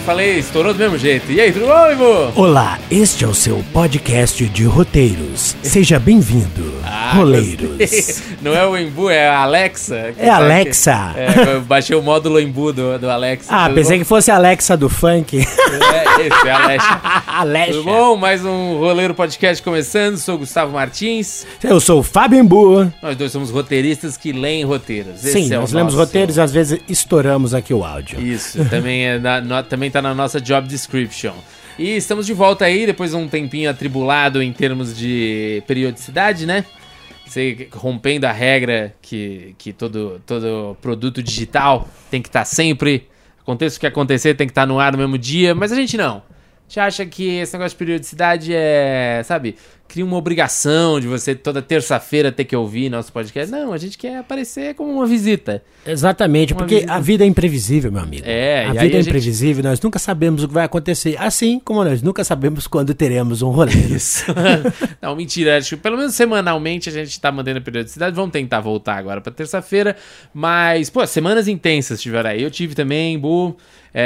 falei, estourou do mesmo jeito. E aí, tudo bom, Ivo? Olá, este é o seu podcast de roteiros. Seja bem-vindo, Roleiros. Gostei. Não é o Embu, é a Alexa. É a Alexa. Eu baixei o módulo Embu do Alexa. Pensei que fosse a Alexa do funk. Esse é a Alexa. Alexa. Tudo bom? Mais um Roleiro Podcast começando. Sou o Gustavo Martins. Eu sou o Fábio Embu. Nós dois somos roteiristas que leem roteiros. Sim, nós lemos roteiros e às vezes estouramos aqui o áudio. Isso, também tá na nossa job description. E estamos de volta aí, depois de um tempinho atribulado em termos de periodicidade, né? Você rompendo a regra que todo produto digital tem que estar sempre, aconteça o que acontecer, tem que estar no ar no mesmo dia, mas a gente não. A gente acha que esse negócio de periodicidade cria uma obrigação de você toda terça-feira ter que ouvir nosso podcast. Não, a gente quer aparecer como uma visita. Exatamente, porque a vida é imprevisível, meu amigo. A vida é imprevisível, nós nunca sabemos o que vai acontecer, assim como nós nunca sabemos quando teremos um rolê. Isso. Não, mentira, acho que pelo menos semanalmente a gente tá mantendo a periodicidade, vamos tentar voltar agora pra terça-feira, mas, semanas intensas tiveram aí, eu tive também, Bu.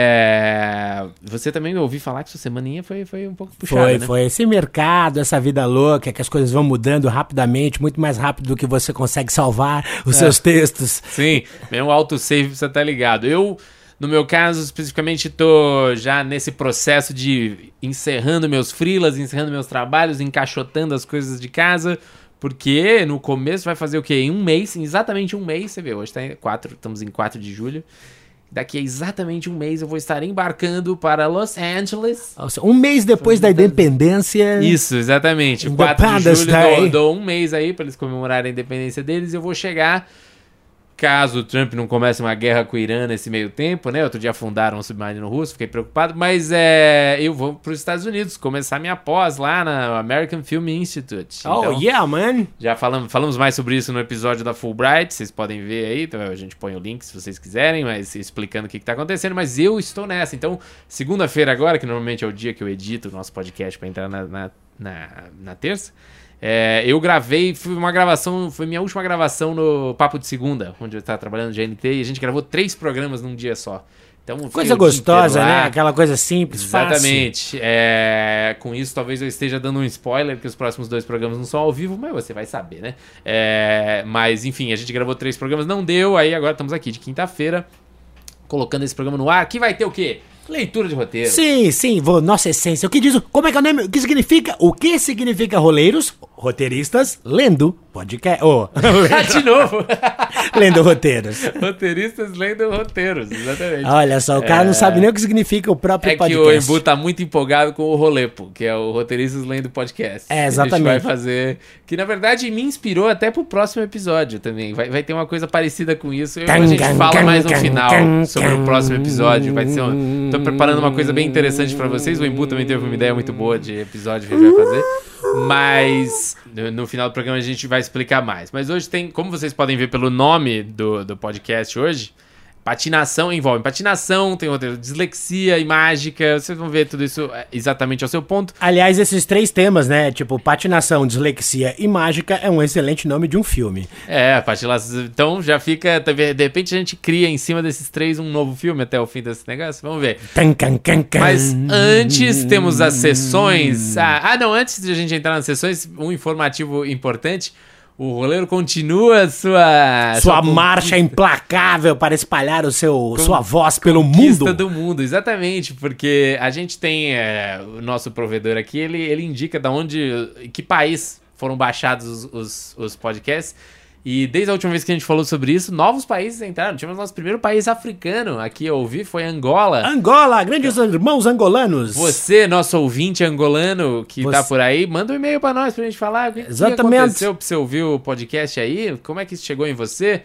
Você também ouviu falar que sua semaninha foi um pouco puxada, né? Foi. Esse mercado, essa vida louca, que as coisas vão mudando rapidamente, muito mais rápido do que você consegue salvar os seus textos. Sim, meu autosave você tá ligado. Eu, no meu caso, especificamente, tô já nesse processo de encerrando meus freelas, encerrando meus trabalhos, encaixotando as coisas de casa, porque no começo vai fazer o quê? Em exatamente um mês, você vê, hoje estamos em 4 de julho. Daqui a exatamente um mês eu vou estar embarcando para Los Angeles. Um mês depois da independência. Isso, exatamente. 4 de julho, dou um mês aí para eles comemorarem a independência deles. Eu vou chegar, caso o Trump não comece uma guerra com o Irã nesse meio tempo, né? Outro dia afundaram um submarino russo, fiquei preocupado. Mas eu vou para os Estados Unidos, começar minha pós lá na American Film Institute. Então, yeah, man! Já falamos mais sobre isso no episódio da Fulbright, vocês podem ver aí, então a gente põe o link se vocês quiserem, mas explicando o que está acontecendo. Mas eu estou nessa. Então, segunda-feira agora, que normalmente é o dia que eu edito o nosso podcast para entrar na terça, eu gravei, foi minha última gravação no Papo de Segunda, onde eu estava trabalhando de GNT, e a gente gravou 3 programas num dia só. Então, coisa gostosa, né? Aquela coisa simples, exatamente. Fácil. Com isso, talvez eu esteja dando um spoiler, porque os próximos 2 programas não são ao vivo, mas você vai saber, né? Mas, enfim, a gente gravou 3 programas, não deu, aí agora estamos aqui de quinta-feira, colocando esse programa no ar, que vai ter o quê? Leitura de roteiro. Sim, nossa essência. Como é que é o nome? O que significa roleiros? Roteiristas lendo podcast. De novo. Lendo roteiros. Roteiristas lendo roteiros, exatamente. Olha só, o cara não sabe nem o que significa o próprio podcast. Que o Embu tá muito empolgado com o Rolepo, que é o Roteiristas lendo podcast. Exatamente. A gente vai fazer, que na verdade me inspirou até pro próximo episódio também. Vai ter uma coisa parecida com isso. A gente fala mais no final sobre o próximo episódio. Vai ser tô preparando uma coisa bem interessante pra vocês. O Embu também teve uma ideia muito boa de episódio que a gente vai fazer. Mas no final do programa a gente vai explicar mais. Mas hoje tem, como vocês podem ver pelo nome do podcast hoje, envolve patinação, tem roteiro, dislexia e mágica. Vocês vão ver tudo isso exatamente ao seu ponto. Aliás, esses 3 temas, né? Tipo, patinação, dislexia e mágica é um excelente nome de um filme. Patinação. Então já fica. De repente a gente cria em cima desses 3 um novo filme até o fim desse negócio. Vamos ver. Mas antes temos as sessões. Antes de a gente entrar nas sessões, um informativo importante. O Roleiro continua sua marcha implacável para espalhar sua voz pelo mundo. Conquista do mundo, exatamente, porque a gente tem o nosso provedor aqui, ele indica que país foram baixados os podcasts. E desde a última vez que a gente falou sobre isso, novos países entraram. Tivemos nosso primeiro país africano aqui a ouvir, foi Angola. Angola, grandes irmãos angolanos. Você, nosso ouvinte angolano que tá por aí, manda um e-mail pra nós, pra gente falar o que aconteceu pra você ouvir o podcast aí, como é que isso chegou em você.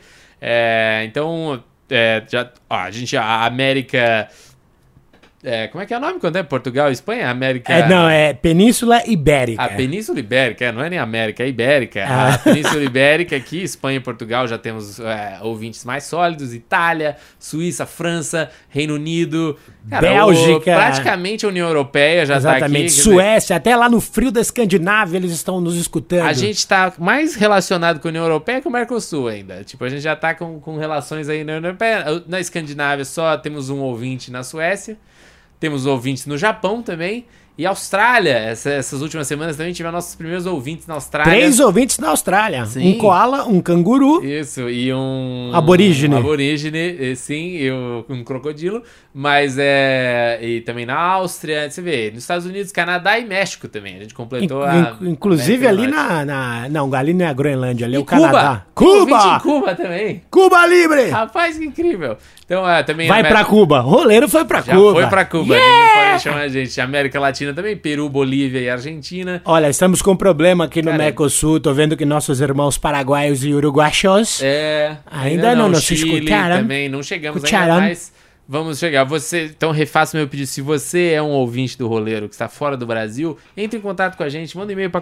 A América... como é que é o nome quando é Portugal e Espanha? América... É Península Ibérica. A Península Ibérica, não é nem América, é Ibérica. A Península Ibérica aqui, Espanha e Portugal, já temos ouvintes mais sólidos. Itália, Suíça, França, Reino Unido... Bélgica. Praticamente a União Europeia já tá aqui. Exatamente, Suécia, até lá no frio da Escandinávia eles estão nos escutando. A gente tá mais relacionado com a União Europeia que o Mercosul ainda. Tipo, a gente já tá com relações aí na União Europeia. Na Escandinávia só temos um ouvinte na Suécia. Temos ouvintes no Japão também. E Austrália, essas últimas semanas também tivemos nossos primeiros ouvintes na Austrália. 3 ouvintes na Austrália. Sim. Um koala, um canguru. Isso, e um... Aborígene. Sim, e um crocodilo. Mas e também na Áustria, você vê, nos Estados Unidos, Canadá e México também. A gente completou inclusive ali não, ali não é a Groenlândia, ali é o Cuba. Canadá. Cuba! Cuba também. Cuba Libre! Rapaz, que incrível. Então, também... Vai pra Cuba. Roleiro foi pra Cuba. Foi pra Cuba. Yeah! Pode chamar a gente. América Latina também, Peru, Bolívia e Argentina. Olha, estamos com um problema aqui no Mercosul. Tô vendo que nossos irmãos paraguaios e uruguaios ainda não nos escutaram. Também não chegamos ainda, mas vamos chegar. Então refaço meu pedido. Se você é um ouvinte do Roleiro que está fora do Brasil, entre em contato com a gente, manda um e-mail para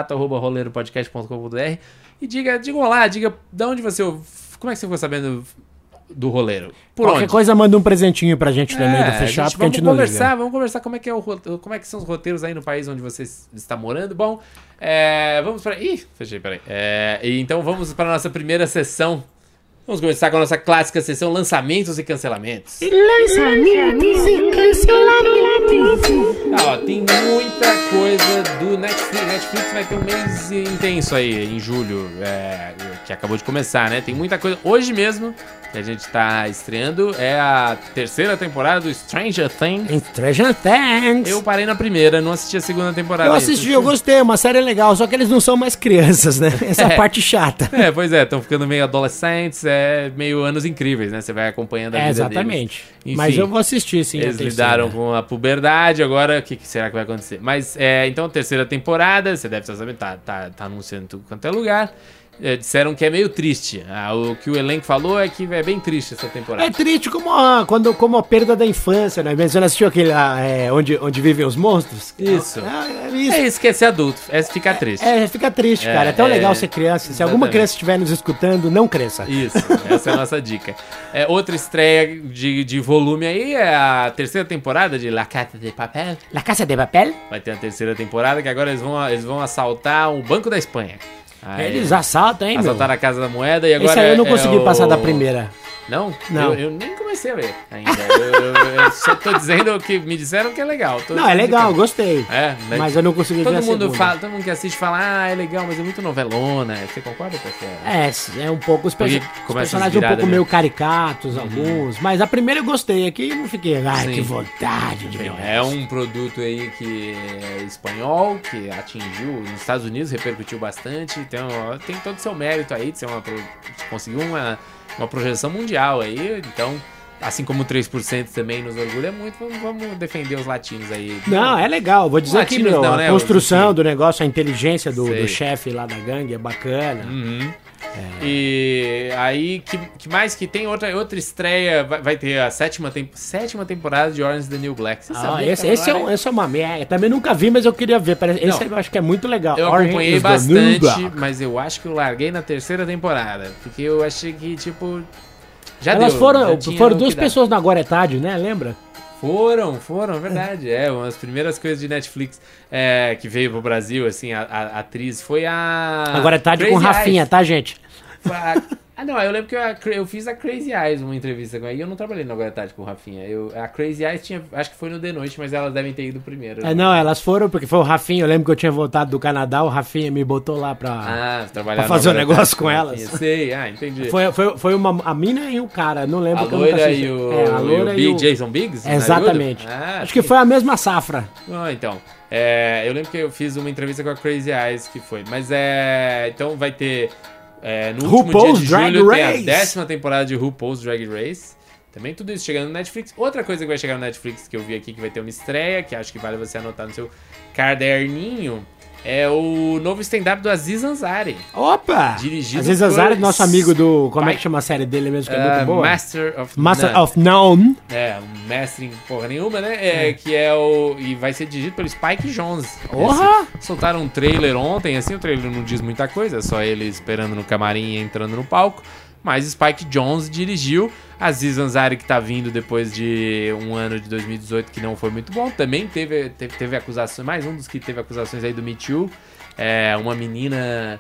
contato@roleiropodcast.com.br e diga olá, diga de onde você... Como é que você ficou sabendo do Roleiro? Qualquer coisa, manda um presentinho pra gente também do Fechar, porque a gente não liga. Vamos conversar como é que são os roteiros aí no país onde você está morando. Bom, vamos para... Ih, fechei, peraí. Então vamos para a nossa primeira sessão. Vamos começar com a nossa clássica sessão Lançamentos e Cancelamentos. Lançamentos e Cancelamentos. Tem muita coisa do Netflix. Netflix vai ter um mês intenso aí, em julho, que acabou de começar, né? Tem muita coisa. Hoje mesmo, que a gente tá estreando, é a 3ª temporada do Stranger Things. Stranger Things. Eu parei na primeira, não assisti a 2ª temporada. Eu assisti, eu gostei, uma série legal, só que eles não são mais crianças, né? Essa é a parte chata. Pois é, estão ficando meio adolescentes, meio anos incríveis, né? Você vai acompanhando a vida exatamente. deles. Enfim, mas eu vou assistir, sim. Eles lidaram com a puberdade, agora o que será que vai acontecer? Mas, então, 3ª temporada, você deve estar sabendo, tá anunciando em tudo quanto é lugar. Disseram que é meio triste. O que o elenco falou é que é bem triste essa temporada. É triste como a perda da infância, né? Você não assistiu aquele onde vivem os monstros? Isso. Isso que é ser adulto, é ficar triste. Fica triste, cara. É tão legal ser criança. Se alguma criança estiver nos escutando, não cresça. Isso, essa é a nossa dica. Outra estreia de volume aí é a 3ª temporada de La Casa de Papel. La Casa de Papel? Vai ter a 3ª temporada, que agora eles vão assaltar o Banco da Espanha. Eles assaltam, hein, Assaltaram a Casa da Moeda e agora... Esse aí eu não consegui passar da primeira. Não? Não. Eu nem comecei a ver ainda. eu só tô dizendo que me disseram que é legal. Não, é legal, gostei. Mas eu não consegui ver a segunda. Todo mundo que assiste fala, é legal, mas é muito novelona. Você concorda com isso? É um pouco... Os personagens um pouco meio caricatos, alguns. Mas a primeira eu gostei. Aqui eu não fiquei, que vontade de ver. É um produto aí que é espanhol, que atingiu, nos Estados Unidos repercutiu bastante. Então, tem todo o seu mérito aí de conseguir uma projeção mundial aí, então, assim como o 3% também nos orgulha muito, vamos defender os latinos aí. Não, é legal, vou dizer que a construção do negócio, a inteligência do chefe lá da gangue é bacana. Uhum. E aí, que mais que tem outra estreia, vai ter a 7ª temporada de Orange is the New Black. Esse é uma merda. Eu também nunca vi, mas eu queria ver. Esse eu acho que é muito legal. Eu acompanhei bastante, mas eu acho que eu larguei na 3ª temporada. Porque eu achei que, tipo, Elas foram 2 pessoas na Agora é Tarde, né? Lembra? Foram, é verdade. Uma das primeiras coisas de Netflix que veio pro Brasil, assim, a atriz foi a... Agora é Tarde Crazy com Rafinha, Eyes. Tá, gente? Não, eu lembro que eu fiz a Crazy Eyes, uma entrevista com ela, e eu não trabalhei no Agora é Tarde com o Rafinha. A Crazy Eyes acho que foi no The Noite, mas elas devem ter ido primeiro. Não, elas foram, porque foi o Rafinha, eu lembro que eu tinha voltado do Canadá, o Rafinha me botou lá pra fazer um negócio com elas. Sei, entendi. Foi a mina e o cara, não lembro. A loira e o Jason Biggs? Exatamente. Acho que foi a mesma safra. Então... eu lembro que eu fiz uma entrevista com a Crazy Eyes, que foi. Mas então vai ter... no RuPaul's último dia de julho tem a 10ª temporada de RuPaul's Drag Race. Também tudo isso chegando no Netflix. Outra coisa que vai chegar no Netflix que eu vi aqui, que vai ter uma estreia, que acho que vale você anotar no seu caderninho, é o novo stand-up do Aziz Ansari. Opa! Dirigido Aziz Ansari, nosso amigo do... Como é que chama a série dele mesmo, que é muito boa? Master of None. Um mestre em porra nenhuma, né? Que é e vai ser dirigido pelo Spike Jonze. Soltaram um trailer ontem, assim, o trailer não diz muita coisa, só ele esperando no camarim e entrando no palco. Mas Spike Jonze dirigiu. Aziz Ansari, que tá vindo depois de um ano de 2018 que não foi muito bom, também teve acusações, mais um dos que teve acusações aí do Me Too. Uma menina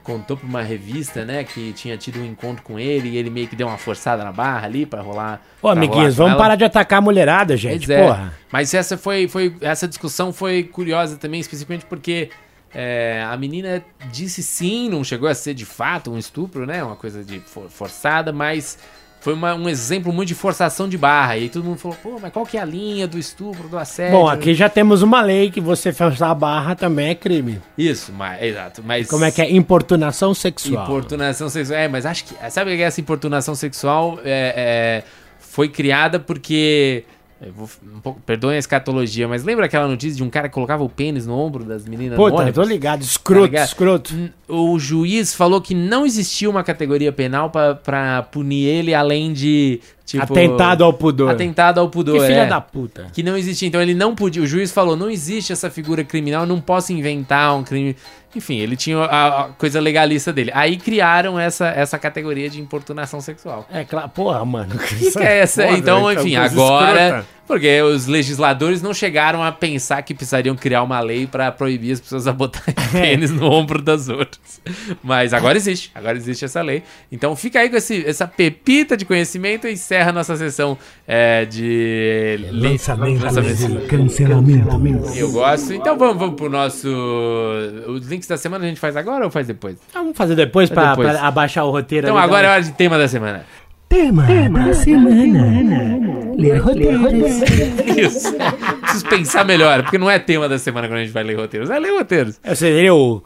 contou pra uma revista, né, que tinha tido um encontro com ele e ele meio que deu uma forçada na barra ali pra rolar. Ô, amiguinhos, vamos parar de atacar a mulherada, gente, porra. Mas essa discussão foi curiosa também, especificamente porque a menina disse sim, não chegou a ser de fato um estupro, né, uma coisa de forçada, mas... Foi um exemplo muito de forçação de barra. E aí todo mundo falou, pô, mas qual que é a linha do estupro, do assédio? Bom, aqui já temos uma lei que você forçar a barra também é crime. Isso, exato. Mas como é que é? Importunação sexual. Importunação sexual. Mas acho que... Sabe o que é essa importunação sexual? Foi criada porque... perdoem a escatologia, mas lembra aquela notícia de um cara que colocava o pênis no ombro das meninas no ônibus? Tô ligado, escroto. O juiz falou que não existia uma categoria penal pra punir ele além de... Tipo, atentado ao pudor. Atentado ao pudor, que filha da puta. Que não existia, então ele não podia... O juiz falou, não existe essa figura criminal, eu não posso inventar um crime... Enfim, ele tinha a coisa legalista dele. Aí criaram essa categoria de importunação sexual. É claro, porra, mano. Que é essa? Porra, então, enfim, agora... Escrota. Porque os legisladores não chegaram a pensar que precisariam criar uma lei pra proibir as pessoas a botarem pênis no ombro das outras. Mas agora existe essa lei. Então fica aí com essa pepita de conhecimento e encerra a nossa sessão de... Lançamento e cancelamento. Eu gosto. Então vamos pro nosso... Os links da semana a gente faz agora ou faz depois? Vamos fazer depois pra abaixar o roteiro. Então agora é hora de tema da semana. Tema da semana. Ler roteiros. Isso. Preciso pensar melhor, porque não é tema da semana quando a gente vai ler roteiros. É ler roteiros. Seria o...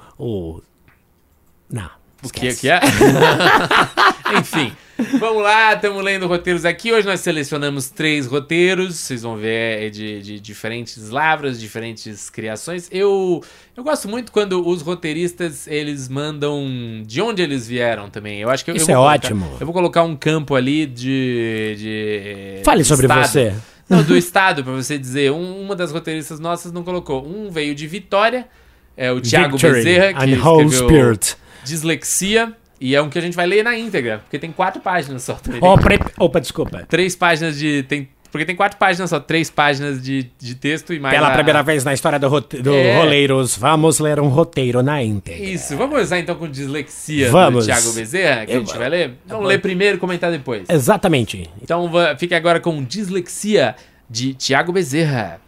Não. O que é? Enfim. Vamos lá, estamos lendo roteiros aqui. Hoje nós selecionamos 3 roteiros. Vocês vão ver de diferentes lavras, diferentes criações. Eu gosto muito quando os roteiristas, eles mandam de onde eles vieram também. Eu acho que isso é ótimo. Eu vou colocar um campo ali de Fale sobre estado. Você. Não, do estado, pra você dizer. Uma das roteiristas nossas não colocou. Um veio de Vitória, é o Thiago Bezerra, que escreveu Dislexia. E é um que a gente vai ler na íntegra, porque tem 4 páginas só. Opa, desculpa. 3 páginas porque tem 4 páginas só, 3 páginas de texto e mais... Pela primeira vez na história do Roleiros, vamos ler um roteiro na íntegra. Isso, vamos começar então com Dislexia do Thiago Bezerra, que a gente vai ler? Vamos ler primeiro e comentar depois. Exatamente. Então fique agora com Dislexia de Thiago Bezerra.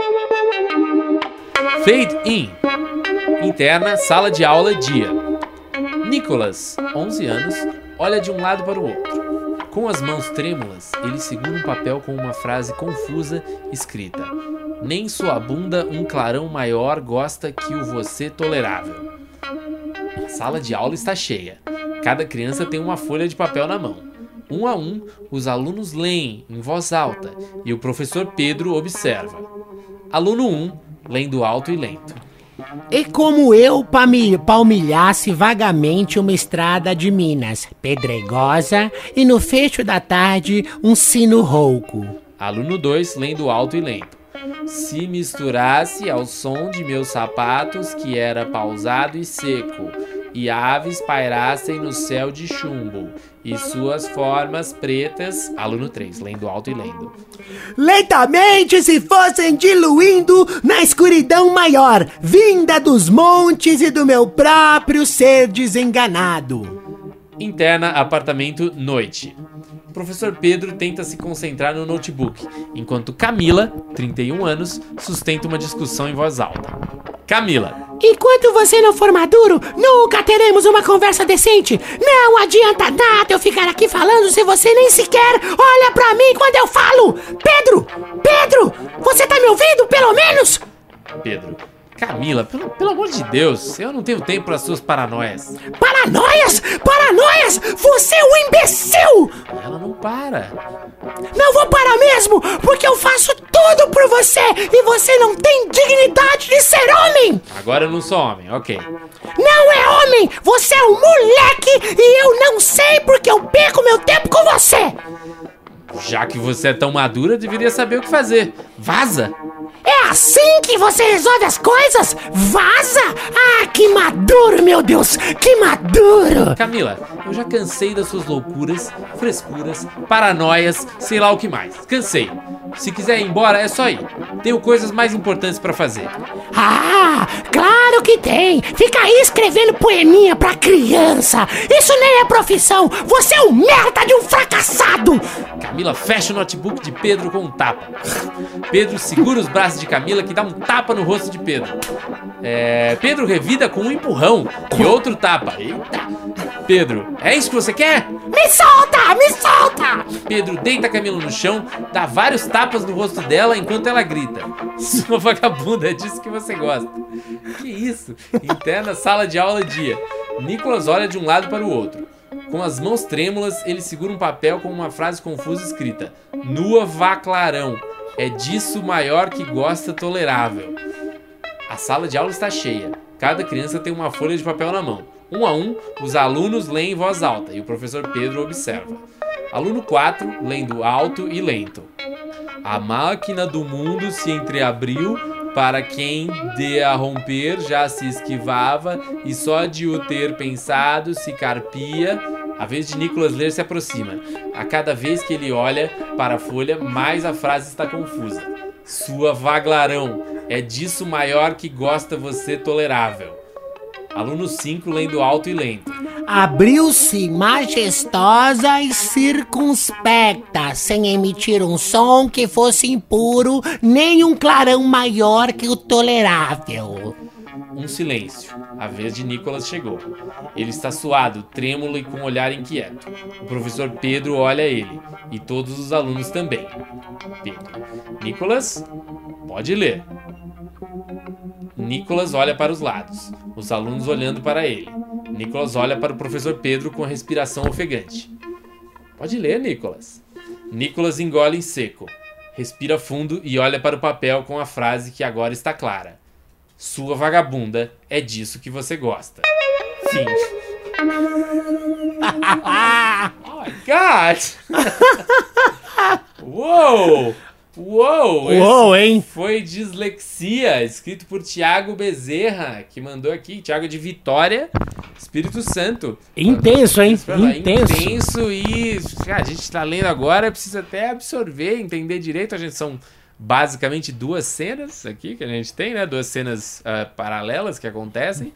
Fade in. Interna, sala de aula, dia. Nicolas, 11 anos, olha de um lado para o outro. Com as mãos trêmulas, ele segura um papel com uma frase confusa escrita: nem sua bunda um clarão maior gosta que o você tolerável. A sala de aula está cheia. Cada criança tem uma folha de papel na mão. Um a um, os alunos leem em voz alta e o professor Pedro observa. Aluno 1, lendo alto e lento. E como eu palmilhasse vagamente uma estrada de Minas, pedregosa, e no fecho da tarde um sino rouco. Aluno 2, lendo alto e lento. Se misturasse ao som de meus sapatos, que era pausado e seco, e aves pairassem no céu de chumbo, e suas formas pretas... Aluno 3, lendo alto e lendo. Lentamente se fossem diluindo na escuridão maior, vinda dos montes e do meu próprio ser desenganado. Interna, apartamento, noite. O professor Pedro tenta se concentrar no notebook, enquanto Camila, 31 anos, sustenta uma discussão em voz alta. Camila. Enquanto você não for maduro, nunca teremos uma conversa decente. Não adianta nada eu ficar aqui falando se você nem sequer olha pra mim quando eu falo. Pedro, você tá me ouvindo, pelo menos? Pedro. Camila, pelo amor de Deus, eu não tenho tempo para suas paranoias. Paranoias? Você é um imbecil! Ela não para. Não vou parar mesmo, porque eu faço tudo por você e você não tem dignidade de ser homem! Agora eu não sou homem, ok. Não é homem! Você é um moleque e eu não sei porque eu perco meu tempo com você! Já que você é tão madura, deveria saber o que fazer. Vaza! É assim que você resolve as coisas? Vaza! Ah, que maduro, meu Deus! Que maduro! Camila, eu já cansei das suas loucuras, frescuras, paranoias, sei lá o que mais. Cansei. Se quiser ir embora, é só ir. Tenho coisas mais importantes pra fazer. Ah, claro que tem! Fica aí escrevendo poeminha pra criança! Isso nem é profissão! Você é um merda de um fracassado! Camila fecha o notebook de Pedro com um tapa. Pedro segura os braços de Camila, que dá um tapa no rosto de Pedro. Pedro revida com um empurrão e outro tapa. Eita! Pedro, é isso que você quer? Me solta! Me solta! Pedro deita a Camila no chão, dá vários tapas no rosto dela enquanto ela grita. Sua vagabunda, é disso que você gosta. Que isso? Interna sala de aula dia. Nicolas olha de um lado para o outro. Com as mãos trêmulas, ele segura um papel com uma frase confusa escrita: Nua vá clarão, é disso maior que gosta tolerável. A sala de aula está cheia. Cada criança tem uma folha de papel na mão. Um a um, os alunos leem em voz alta e o professor Pedro observa. Aluno 4, lendo alto e lento. A máquina do mundo se entreabriu, para quem de a romper já se esquivava, e só de o ter pensado se carpia. A vez de Nicolas ler se aproxima. A cada vez que ele olha para a folha, mais a frase está confusa. Sua vaglarão, é disso maior que gosta você tolerável. Aluno 5, lendo alto e lento. Abriu-se majestosa e circunspecta, sem emitir um som que fosse impuro, nem um clarão maior que o tolerável. Um silêncio. A vez de Nicolas chegou. Ele está suado, trêmulo e com um olhar inquieto. O professor Pedro olha ele, e todos os alunos também. Pedro. Nicolas, pode ler. Nicolas olha para os lados, os alunos olhando para ele. Nicolas olha para o professor Pedro com a respiração ofegante. Pode ler, Nicolas. Nicolas engole em seco, respira fundo e olha para o papel com a frase que agora está clara. Sua vagabunda, é disso que você gosta. Fim. Oh my God! Uou! Uou, hein? Foi Dislexia, escrito por Thiago Bezerra, que mandou aqui. Thiago de Vitória, Espírito Santo. Intenso, hein? Intenso e a gente tá lendo agora, precisa até absorver, entender direito. A gente são basicamente duas cenas aqui que a gente tem, né? Duas cenas paralelas que acontecem.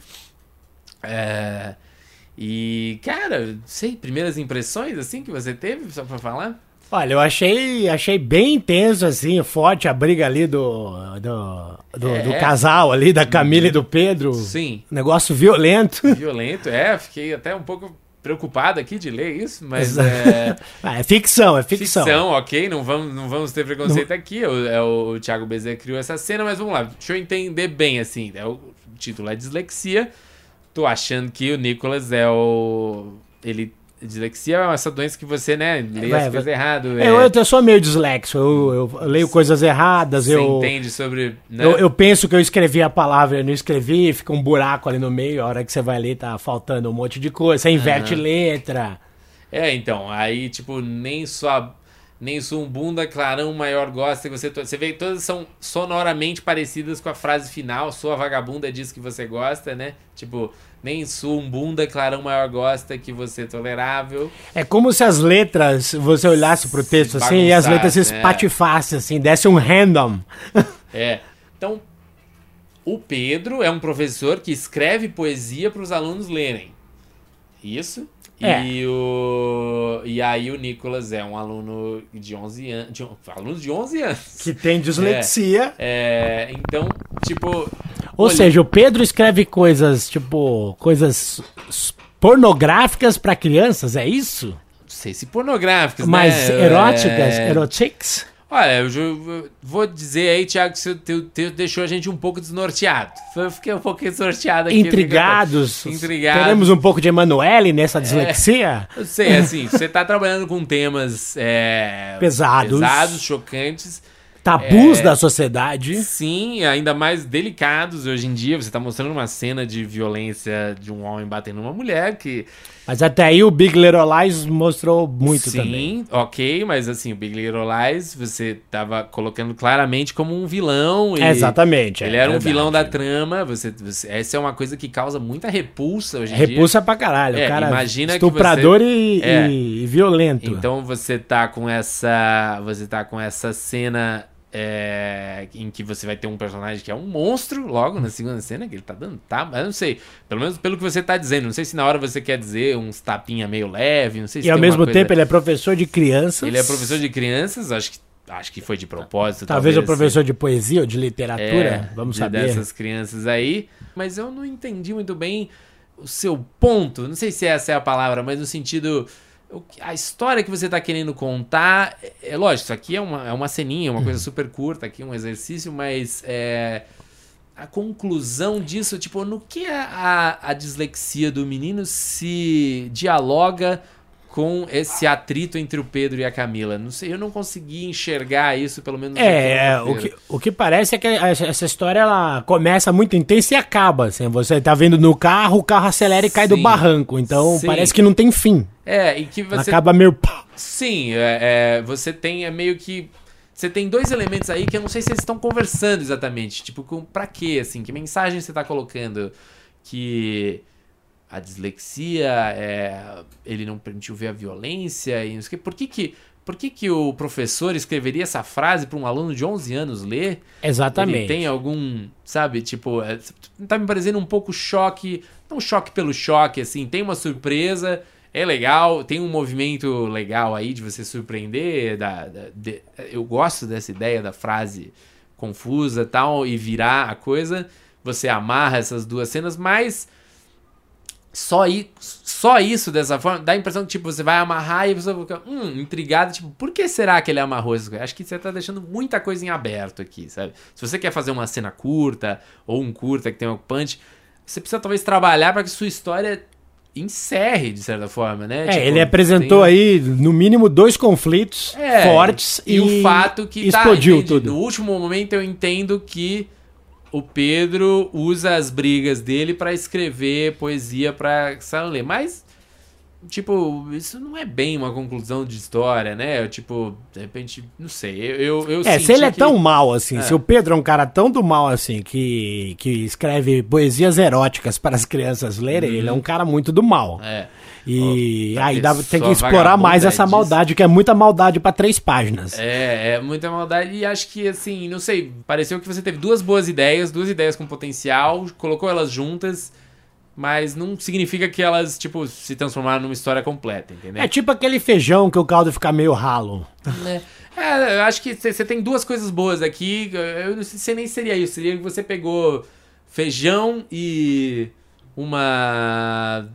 E, cara, sei, primeiras impressões assim que você teve, só pra falar? Olha, eu achei bem intenso, assim, forte a briga ali do casal ali, da Camila e do Pedro. Sim. Negócio violento. Violento, fiquei até um pouco preocupado aqui de ler isso, mas é ficção, é ficção. Ficção, ok, não vamos ter preconceito aqui, o Thiago Bezerra criou essa cena, mas vamos lá, deixa eu entender bem, assim, o título é Dislexia, tô achando que o Nicolas dislexia é essa doença que você, né, lê as coisas errado. Eu sou meio dislexo, eu leio coisas erradas. Você entende sobre... Né? Eu penso que eu escrevi a palavra, eu não escrevi, fica um buraco ali no meio, a hora que você vai ler tá faltando um monte de coisa, você inverte letra. Então, aí, tipo, nem sua bunda clarão maior gosta que você vê que todas são sonoramente parecidas com a frase final, sua vagabunda é disso que você gosta, né? Tipo, nem sua bunda clarão maior gosta que você é tolerável. É como se as letras, você olhasse pro texto assim, e as letras se espatifassem assim, desse um random. Então, o Pedro é um professor que escreve poesia para os alunos lerem. Isso? E aí o Nicolas é um aluno de 11 anos. Aluno de 11 anos. Que tem dislexia. Então, tipo... Ou seja, o Pedro escreve coisas, tipo... Coisas pornográficas para crianças, é isso? Não sei se pornográficas, mas eróticas? Erotics? Olha, eu vou dizer aí, Thiago, que você deixou a gente um pouco desnorteado. Eu fiquei um pouco desnorteado aqui. Intrigados. Teremos um pouco de Emanuele nessa dislexia? Eu sei, assim, você tá trabalhando com temas pesados, chocantes. tabus da sociedade. Sim, ainda mais delicados hoje em dia. Você tá mostrando uma cena de violência de um homem batendo numa mulher que... Mas até aí o Big Little Lies mostrou muito também. Sim, ok, mas assim, o Big Little Lies você tava colocando claramente como um vilão. Exatamente. Ele era um vilão da trama. Essa é uma coisa que causa muita repulsa hoje em dia. Repulsa pra caralho. O cara imagina estuprador e violento. Então você tá com essa cena... em que você vai ter um personagem que é um monstro logo na segunda cena, que ele tá dando tapa, eu não sei, pelo menos pelo que você tá dizendo, não sei se na hora você quer dizer uns tapinha meio leve, não sei se e ao mesmo tempo ele é professor de crianças. Ele é professor de crianças, acho que foi de propósito. Talvez o professor de poesia ou de literatura, vamos saber. Dessas crianças aí, mas eu não entendi muito bem o seu ponto, não sei se essa é a palavra, mas no sentido... A história que você tá querendo contar, é lógico, isso aqui é uma ceninha, uma coisa super curta aqui, um exercício, mas a conclusão disso, tipo, no que a dislexia do menino se dialoga com esse atrito entre o Pedro e a Camila? Não sei, eu não consegui enxergar isso, pelo menos... O que parece é que essa história ela começa muito intensa e acaba, assim, você tá vendo no carro, o carro acelera e cai do barranco, então parece que não tem fim. E que você... Acaba meio... Sim, você tem meio que... Você tem dois elementos aí que eu não sei se eles estão conversando exatamente. Tipo, pra quê, assim? Que mensagem você tá colocando? Que a dislexia, ele não permitiu ver a violência e não sei o quê. Por que o professor escreveria essa frase para um aluno de 11 anos ler? Exatamente. Ele tem algum, sabe, tipo... tá me parecendo um pouco choque, não choque pelo choque, assim. Tem uma surpresa... É legal, tem um movimento legal aí de você surpreender. Eu gosto dessa ideia da frase confusa e tal, e virar a coisa. Você amarra essas duas cenas, mas só isso dessa forma dá a impressão que tipo, você vai amarrar e você vai ficar intrigado. Tipo, por que será que ele amarrou essas coisas? Acho que você tá deixando muita coisa em aberto aqui, sabe? Se você quer fazer uma cena curta ou um curta que tem um ocupante, você precisa talvez trabalhar para que sua história... encerre, de certa forma, né? Ele apresentou aí, no mínimo, 2 conflitos fortes e o fato que explodiu tudo. No último momento eu entendo que o Pedro usa as brigas dele pra escrever poesia pra Sara ler, mas tipo, isso não é bem uma conclusão de história, né? Tipo, de repente, não sei, eu se ele é tão mal assim, se o Pedro é um cara tão do mal assim, que escreve poesias eróticas para as crianças lerem, ele é um cara muito do mal. E aí tem que explorar mais essa maldade, que é muita maldade pra 3 páginas. É muita maldade, e acho que, assim, não sei, pareceu que você teve 2 boas ideias, 2 ideias com potencial, colocou elas juntas... Mas não significa que elas, tipo, se transformaram numa história completa, entendeu? É tipo aquele feijão que o caldo fica meio ralo. Eu acho que você tem 2 coisas boas aqui. Eu não sei nem seria isso. Seria que você pegou feijão e uma...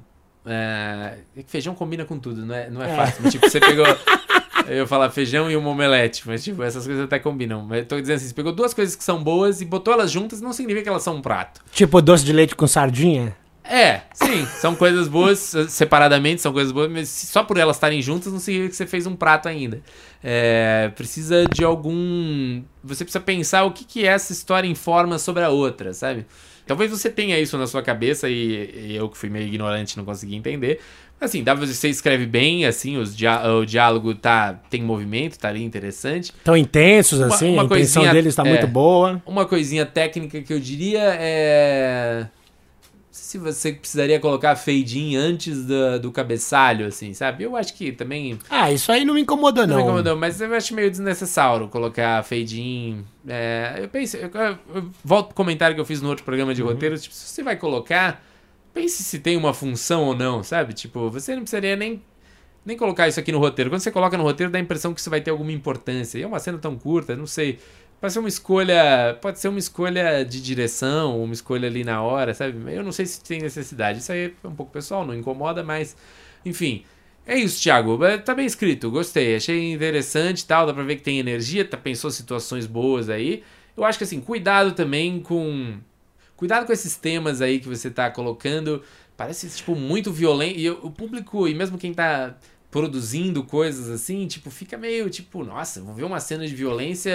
feijão combina com tudo, não é fácil. Mas, tipo, você pegou... Eu ia falar feijão e uma omelete, mas tipo, essas coisas até combinam. Mas eu tô dizendo assim, você pegou 2 coisas que são boas e botou elas juntas, não significa que elas são um prato. Tipo doce de leite com sardinha? Sim, são coisas boas, separadamente são coisas boas, mas só por elas estarem juntas não significa que você fez um prato ainda. Precisa de algum... Você precisa pensar o que essa história informa sobre a outra, sabe? Talvez você tenha isso na sua cabeça e eu que fui meio ignorante não consegui entender. Assim, você escreve bem, assim, o diálogo tem movimento, tá ali interessante. Tão intensos, assim, a intenção deles tá muito boa. Uma coisinha técnica que eu diria é... Se você precisaria colocar fade-in antes do cabeçalho, assim, sabe? Eu acho que também... isso aí não me incomodou, não. Não me incomodou, mas eu acho meio desnecessário colocar fade-in. Eu pensei... Eu volto pro comentário que eu fiz no outro programa de roteiro. Tipo, se você vai colocar, pense se tem uma função ou não, sabe? Tipo, você não precisaria nem colocar isso aqui no roteiro. Quando você coloca no roteiro, dá a impressão que isso vai ter alguma importância. E é uma cena tão curta, não sei... Pode ser uma escolha de direção, uma escolha ali na hora, sabe? Eu não sei se tem necessidade. Isso aí é um pouco pessoal, não incomoda, mas... Enfim, é isso, Thiago. Tá bem escrito, gostei. Achei interessante e tal, dá pra ver que tem energia, pensou situações boas aí. Eu acho que, assim, cuidado com esses temas aí que você tá colocando. Parece, tipo, muito violento. E o público, e mesmo quem tá produzindo coisas assim, tipo, fica meio, tipo, nossa, vou ver uma cena de violência...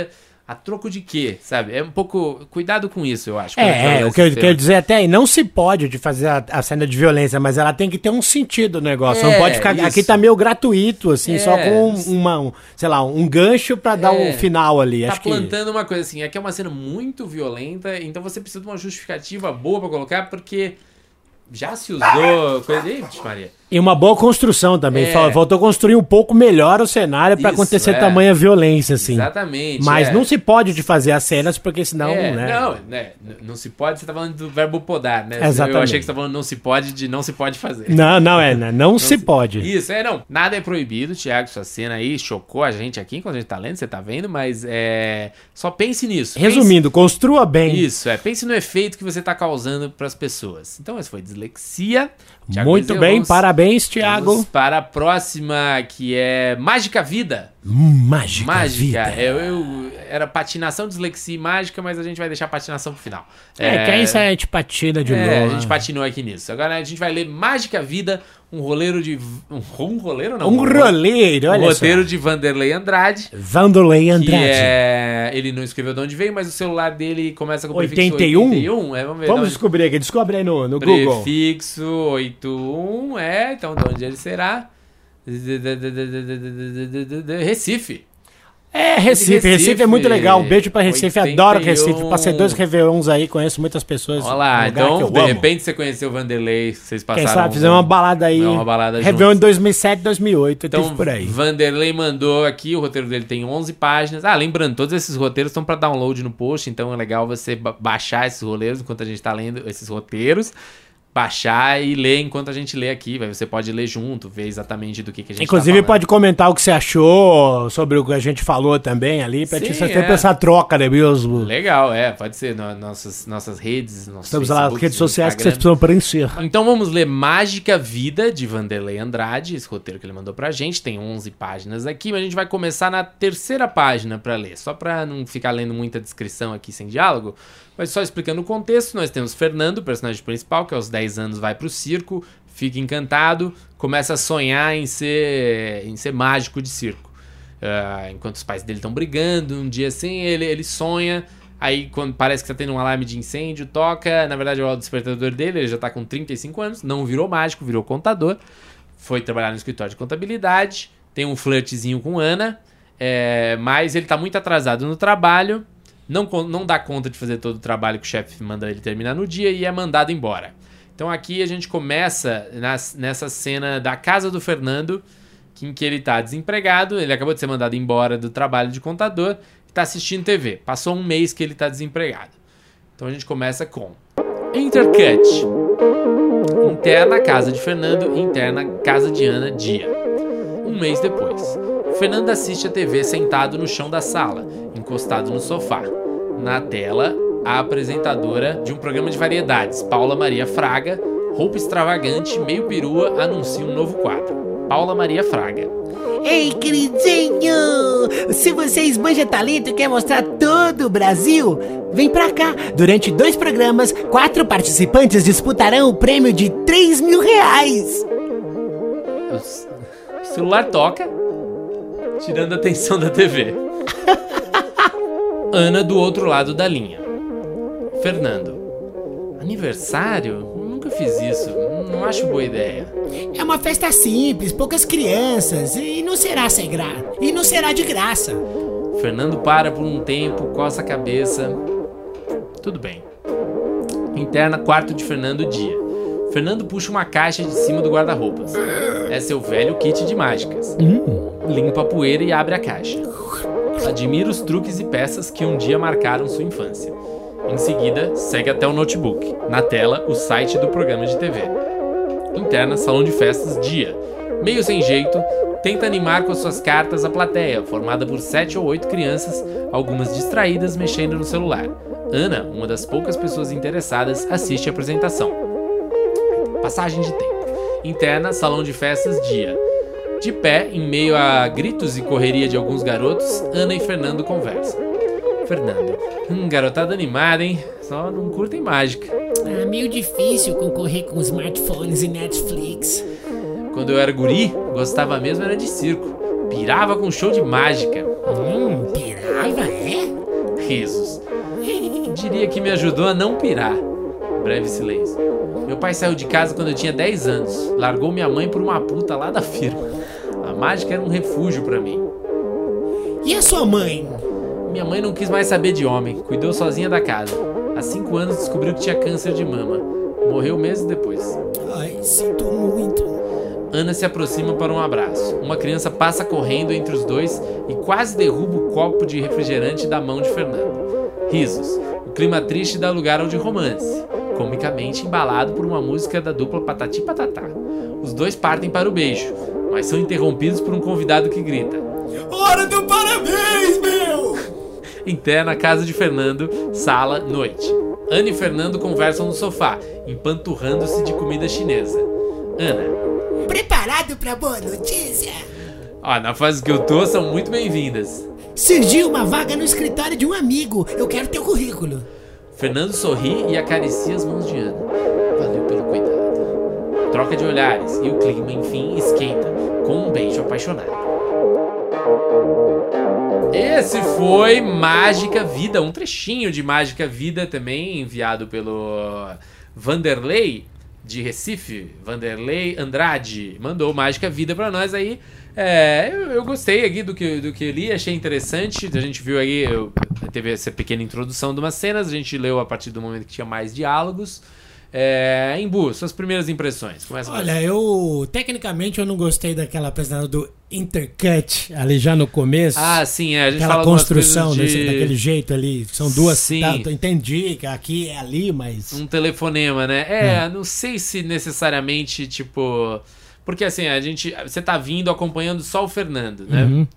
A troco de quê, sabe? É um pouco... Cuidado com isso, eu acho. O que eu quero dizer até aí, não se pode de fazer a cena de violência, mas ela tem que ter um sentido no negócio. Não pode ficar... Isso. Aqui tá meio gratuito, assim, só com um gancho pra dar um final ali. Tá acho plantando uma coisa assim, aqui é uma cena muito violenta, então você precisa de uma justificativa boa pra colocar, porque... Já se usou coisa... Ixi, Maria. E uma boa construção também. Faltou construir um pouco melhor o cenário pra acontecer tamanha violência, assim. Exatamente. Mas não se pode de fazer as cenas, porque senão... Não se pode, você tá falando do verbo podar, né? Exatamente. Eu achei que você tá falando não se pode fazer. Não se pode. Isso, nada é proibido, Thiago, sua cena aí chocou a gente aqui, enquanto a gente tá lendo, você tá vendo, mas só pense nisso. Resumindo, construa bem. Isso, pense no efeito que você tá causando pras pessoas. Então, essa foi dislexia. Thiago muito bem, parabéns, Thiago. Vamos para a próxima, que é Mágica Vida. Mágica Vida. Era patinação, dislexia e mágica, mas a gente vai deixar a patinação pro final. Que aí a gente patina de novo. A gente patinou aqui nisso. Agora a gente vai ler Mágica Vida, um roleiro, olha roteiro só. De Vanderlei Andrade. Que ele não escreveu de onde veio, mas o celular dele começa com o prefixo 81. Vamos ver. Vamos descobrir aqui. Descobre aí no Google. Prefixo 81, então de onde ele será? Recife. Recife é muito legal. Um beijo pra Recife, 81. Adoro Recife. Passei 2 Réveillons aí, conheço muitas pessoas. Olha lá, então de repente você conheceu o Vanderlei, vocês passaram... Quem sabe, fizemos uma balada aí. Réveillon em 2007, 2008, então por aí. Vanderlei mandou aqui, o roteiro dele tem 11 páginas. Lembrando, todos esses roteiros estão pra download no post, então é legal você baixar esses roteiros enquanto a gente tá lendo esses roteiros. Baixar e ler enquanto a gente lê aqui. Você pode ler junto, ver exatamente do que a gente inclusive pode comentar o que você achou sobre o que a gente falou também ali, pra você ter essa troca, né mesmo? Legal, pode ser nossas redes, estamos lá nas redes sociais que vocês precisam preencher. Então vamos ler Mágica Vida, de Vanderlei Andrade, esse roteiro que ele mandou pra gente, tem 11 páginas aqui, mas a gente vai começar na 3ª página pra ler, só pra não ficar lendo muita descrição aqui sem diálogo. Mas só explicando o contexto, nós temos Fernando, o personagem principal, que aos 10 anos vai pro circo, fica encantado, começa a sonhar em ser mágico de circo. Enquanto os pais dele estão brigando, um dia assim, ele sonha, aí quando parece que tá tendo um alarme de incêndio, toca, na verdade é o despertador dele, ele já tá com 35 anos, não virou mágico, virou contador, foi trabalhar no escritório de contabilidade, tem um flirtzinho com Ana, mas ele tá muito atrasado no trabalho, não dá conta de fazer todo o trabalho que o chefe manda ele terminar no dia e é mandado embora. Então aqui a gente começa nessa cena da casa do Fernando, em que ele tá desempregado, ele acabou de ser mandado embora do trabalho de contador e tá assistindo TV. Passou um mês que ele tá desempregado. Então a gente começa com Intercut. Interna casa de Fernando, interna casa de Ana, dia. Um mês depois. Fernando assiste a TV sentado no chão da sala, encostado no sofá. Na tela, a apresentadora de um programa de variedades, Paula Maria Fraga, roupa extravagante, meio perua, anuncia um novo quadro. Paula Maria Fraga. Ei, queridinho! Se você esbanja talento e quer mostrar todo o Brasil, vem pra cá. Durante 2 programas, 4 participantes disputarão o prêmio de R$3.000. O celular toca, tirando a atenção da TV. Ana do outro lado da linha. Fernando. Aniversário? Nunca fiz isso. Não acho boa ideia. É uma festa simples, poucas crianças. E não será E não será de graça. Fernando para por um tempo, coça a cabeça. Tudo bem. Interna quarto de Fernando, dia. Fernando puxa uma caixa de cima do guarda-roupas. É seu velho kit de mágicas. Limpa a poeira e abre a caixa. Admira os truques e peças que um dia marcaram sua infância. Em seguida, segue até o notebook. Na tela, o site do programa de TV. Interna, salão de festas, dia. Meio sem jeito, tenta animar com as suas cartas a plateia, formada por 7 ou 8 crianças, algumas distraídas mexendo no celular. Ana, uma das poucas pessoas interessadas, assiste a apresentação. Passagem de tempo. Interna, salão de festas, dia. De pé, em meio a gritos e correria de alguns garotos, Ana e Fernando conversam. Fernando. Garotada animada, hein? Só não curtem mágica. Meio difícil concorrer com smartphones e Netflix. Quando eu era guri, gostava mesmo era de circo. Pirava com show de mágica. Pirava, é? Risos. Diria que me ajudou a não pirar. Breve silêncio. Meu pai saiu de casa quando eu tinha 10 anos. Largou minha mãe por uma puta lá da firma. A mágica era um refúgio pra mim. E a sua mãe? Minha mãe não quis mais saber de homem. Cuidou sozinha da casa. Há 5 anos descobriu que tinha câncer de mama. Morreu meses depois. Ai, sinto muito. Ana se aproxima para um abraço. Uma criança passa correndo entre os dois e quase derruba o copo de refrigerante da mão de Fernando. Risos. O clima triste dá lugar ao de romance, comicamente embalado por uma música da dupla Patati Patatá. Os dois partem para o beijo, mas são interrompidos por um convidado que grita: Hora do parabéns, meu! Em pé na casa de Fernando, sala, noite. Ana e Fernando conversam no sofá, empanturrando-se de comida chinesa. Ana: Preparado pra boa notícia? Na fase que eu tô, são muito bem-vindas. Surgiu uma vaga no escritório de um amigo. Eu quero teu currículo. Fernando sorri e acaricia as mãos de Ana. Valeu pelo cuidado. Troca de olhares e o clima, enfim, esquenta com um beijo apaixonado. Esse foi Mágica Vida, um trechinho de Mágica Vida também enviado pelo Vanderlei de Recife. Vanderlei Andrade mandou Mágica Vida pra nós aí. Eu gostei aqui do que eu li, achei interessante. A gente viu aí, teve essa pequena introdução de umas cenas, a gente leu a partir do momento que tinha mais diálogos. Embu, suas primeiras impressões. Olha, tecnicamente eu não gostei daquela apresentação do intercut ali já no começo. Sim, a gente aquela fala construção daquele jeito ali. São duas. Sim. Entendi que aqui é ali, mas. Um telefonema, né? Não sei se necessariamente, tipo. Porque assim, você tá vindo acompanhando só o Fernando, né? Uhum.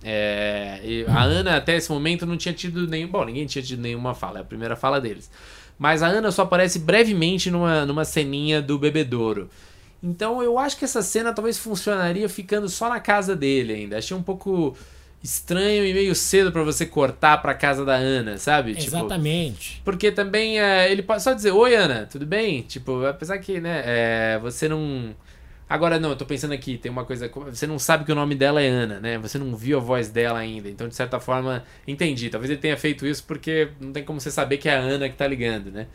E a Ana até esse momento não tinha tido ninguém tinha tido nenhuma fala, é a primeira fala deles. Mas a Ana só aparece brevemente numa ceninha do bebedouro. Então eu acho que essa cena talvez funcionaria ficando só na casa dele ainda. Achei um pouco estranho e meio cedo pra você cortar pra casa da Ana, sabe? Exatamente. Porque também ele pode só dizer: Oi, Ana, tudo bem? Tipo, apesar que, né, você não... Agora não, eu tô pensando aqui, tem uma coisa... Você não sabe que o nome dela é Ana, né? Você não viu a voz dela ainda. Então, de certa forma, entendi. Talvez ele tenha feito isso porque não tem como você saber que é a Ana que tá ligando, né?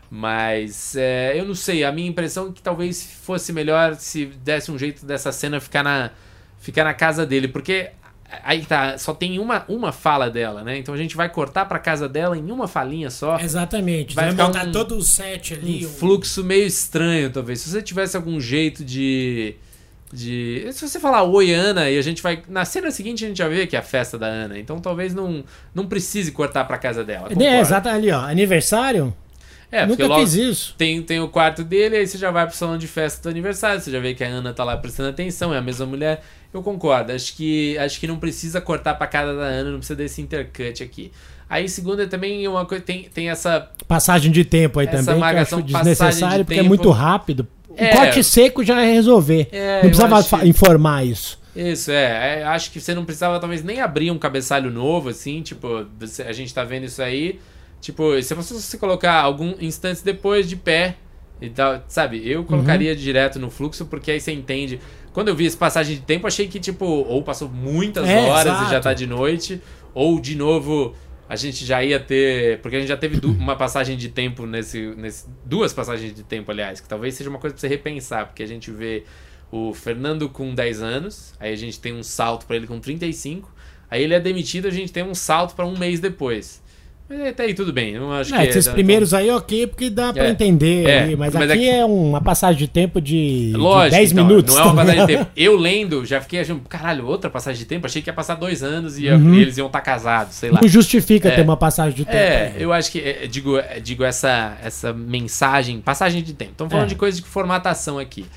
Mas, eu não sei. A minha impressão é que talvez fosse melhor se desse um jeito dessa cena ficar na casa dele. Porque, aí tá, só tem uma fala dela, né? Então a gente vai cortar pra casa dela em uma falinha só. Exatamente. Vai ficar montar todo o set ali. Um fluxo meio estranho, talvez. Se você tivesse algum jeito de... Se você falar oi, Ana, e a gente vai... Na cena seguinte a gente já vê que é a festa da Ana. Então talvez não precise cortar pra casa dela. Exato, ali ó, aniversário. Nunca fiz isso. Tem o quarto dele, aí você já vai pro salão de festa do aniversário, você já vê que a Ana tá lá prestando atenção, é a mesma mulher. Eu concordo, acho que não precisa cortar pra casa da Ana, não precisa desse intercut aqui. Aí, segunda, também uma coisa, tem essa... Passagem de tempo aí também, que eu acho desnecessário, porque é muito rápido. O corte seco já é resolver. Não precisava informar isso. Isso, acho que você não precisava talvez nem abrir um cabeçalho novo, assim, tipo, a gente tá vendo isso aí, tipo, se você colocar alguns instantes depois de pé e tal, sabe, eu colocaria direto no fluxo, porque aí você entende. Quando eu vi essa passagem de tempo, achei que, tipo, ou passou muitas horas exato. E já tá de noite, ou de novo a gente já ia ter, porque a gente já teve uma passagem de tempo duas passagens de tempo, aliás, que talvez seja uma coisa pra você repensar, porque a gente vê o Fernando com 10 anos, aí a gente tem um salto pra ele com 35, aí ele é demitido, a gente tem um salto pra um mês depois. Mas até aí tudo bem, não acho que... Esses primeiros aí ok, porque dá pra entender, mas aqui é uma passagem de tempo de 10 então, minutos. Não é uma passagem de tempo. Eu lendo, já fiquei achando, caralho, outra passagem de tempo, achei que ia passar 2 anos e eles iam estar casados, sei lá. Não justifica ter uma passagem de tempo. Eu acho que, digo essa mensagem, passagem de tempo. Estamos falando de coisa de formatação aqui.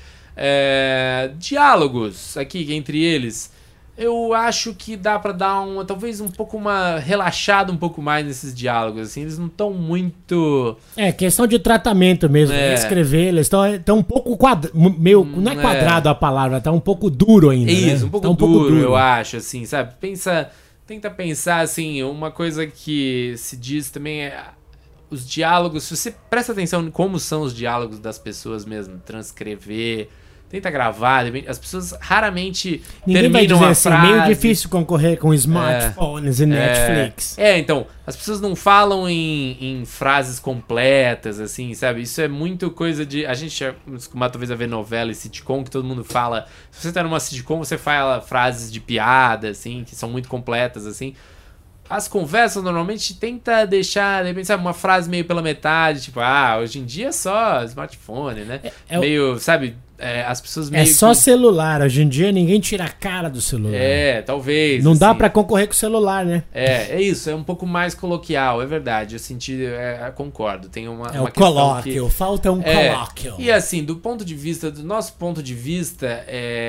Diálogos aqui entre eles... Eu acho que dá pra dar talvez um pouco relaxado um pouco mais nesses diálogos, assim, eles não estão muito... Questão de tratamento mesmo, escrever, eles estão um pouco não é quadrado a palavra, tá um pouco duro ainda, isso, né? um pouco duro, eu acho, assim, sabe? Tenta pensar, assim, uma coisa que se diz também os diálogos, se você presta atenção em como são os diálogos das pessoas mesmo, transcrever... tenta gravar. As pessoas raramente ninguém vai dizer assim, meio difícil concorrer com smartphones e Netflix. Então, as pessoas não falam em frases completas, assim, sabe? Isso é muito coisa de... A gente é acostumado talvez a ver novela e sitcom, que todo mundo fala... Se você tá numa sitcom, você fala frases de piada, assim, que são muito completas, assim. As conversas normalmente tenta deixar, de repente, sabe, uma frase meio pela metade, tipo, hoje em dia é só smartphone, né? Meio, sabe, as pessoas meio só celular, hoje em dia ninguém tira a cara do celular. Talvez. Não dá pra concorrer com o celular, né? É isso, é um pouco mais coloquial, é verdade, eu senti, concordo, tem uma o colóquio, falta um colóquio. E assim, do nosso ponto de vista,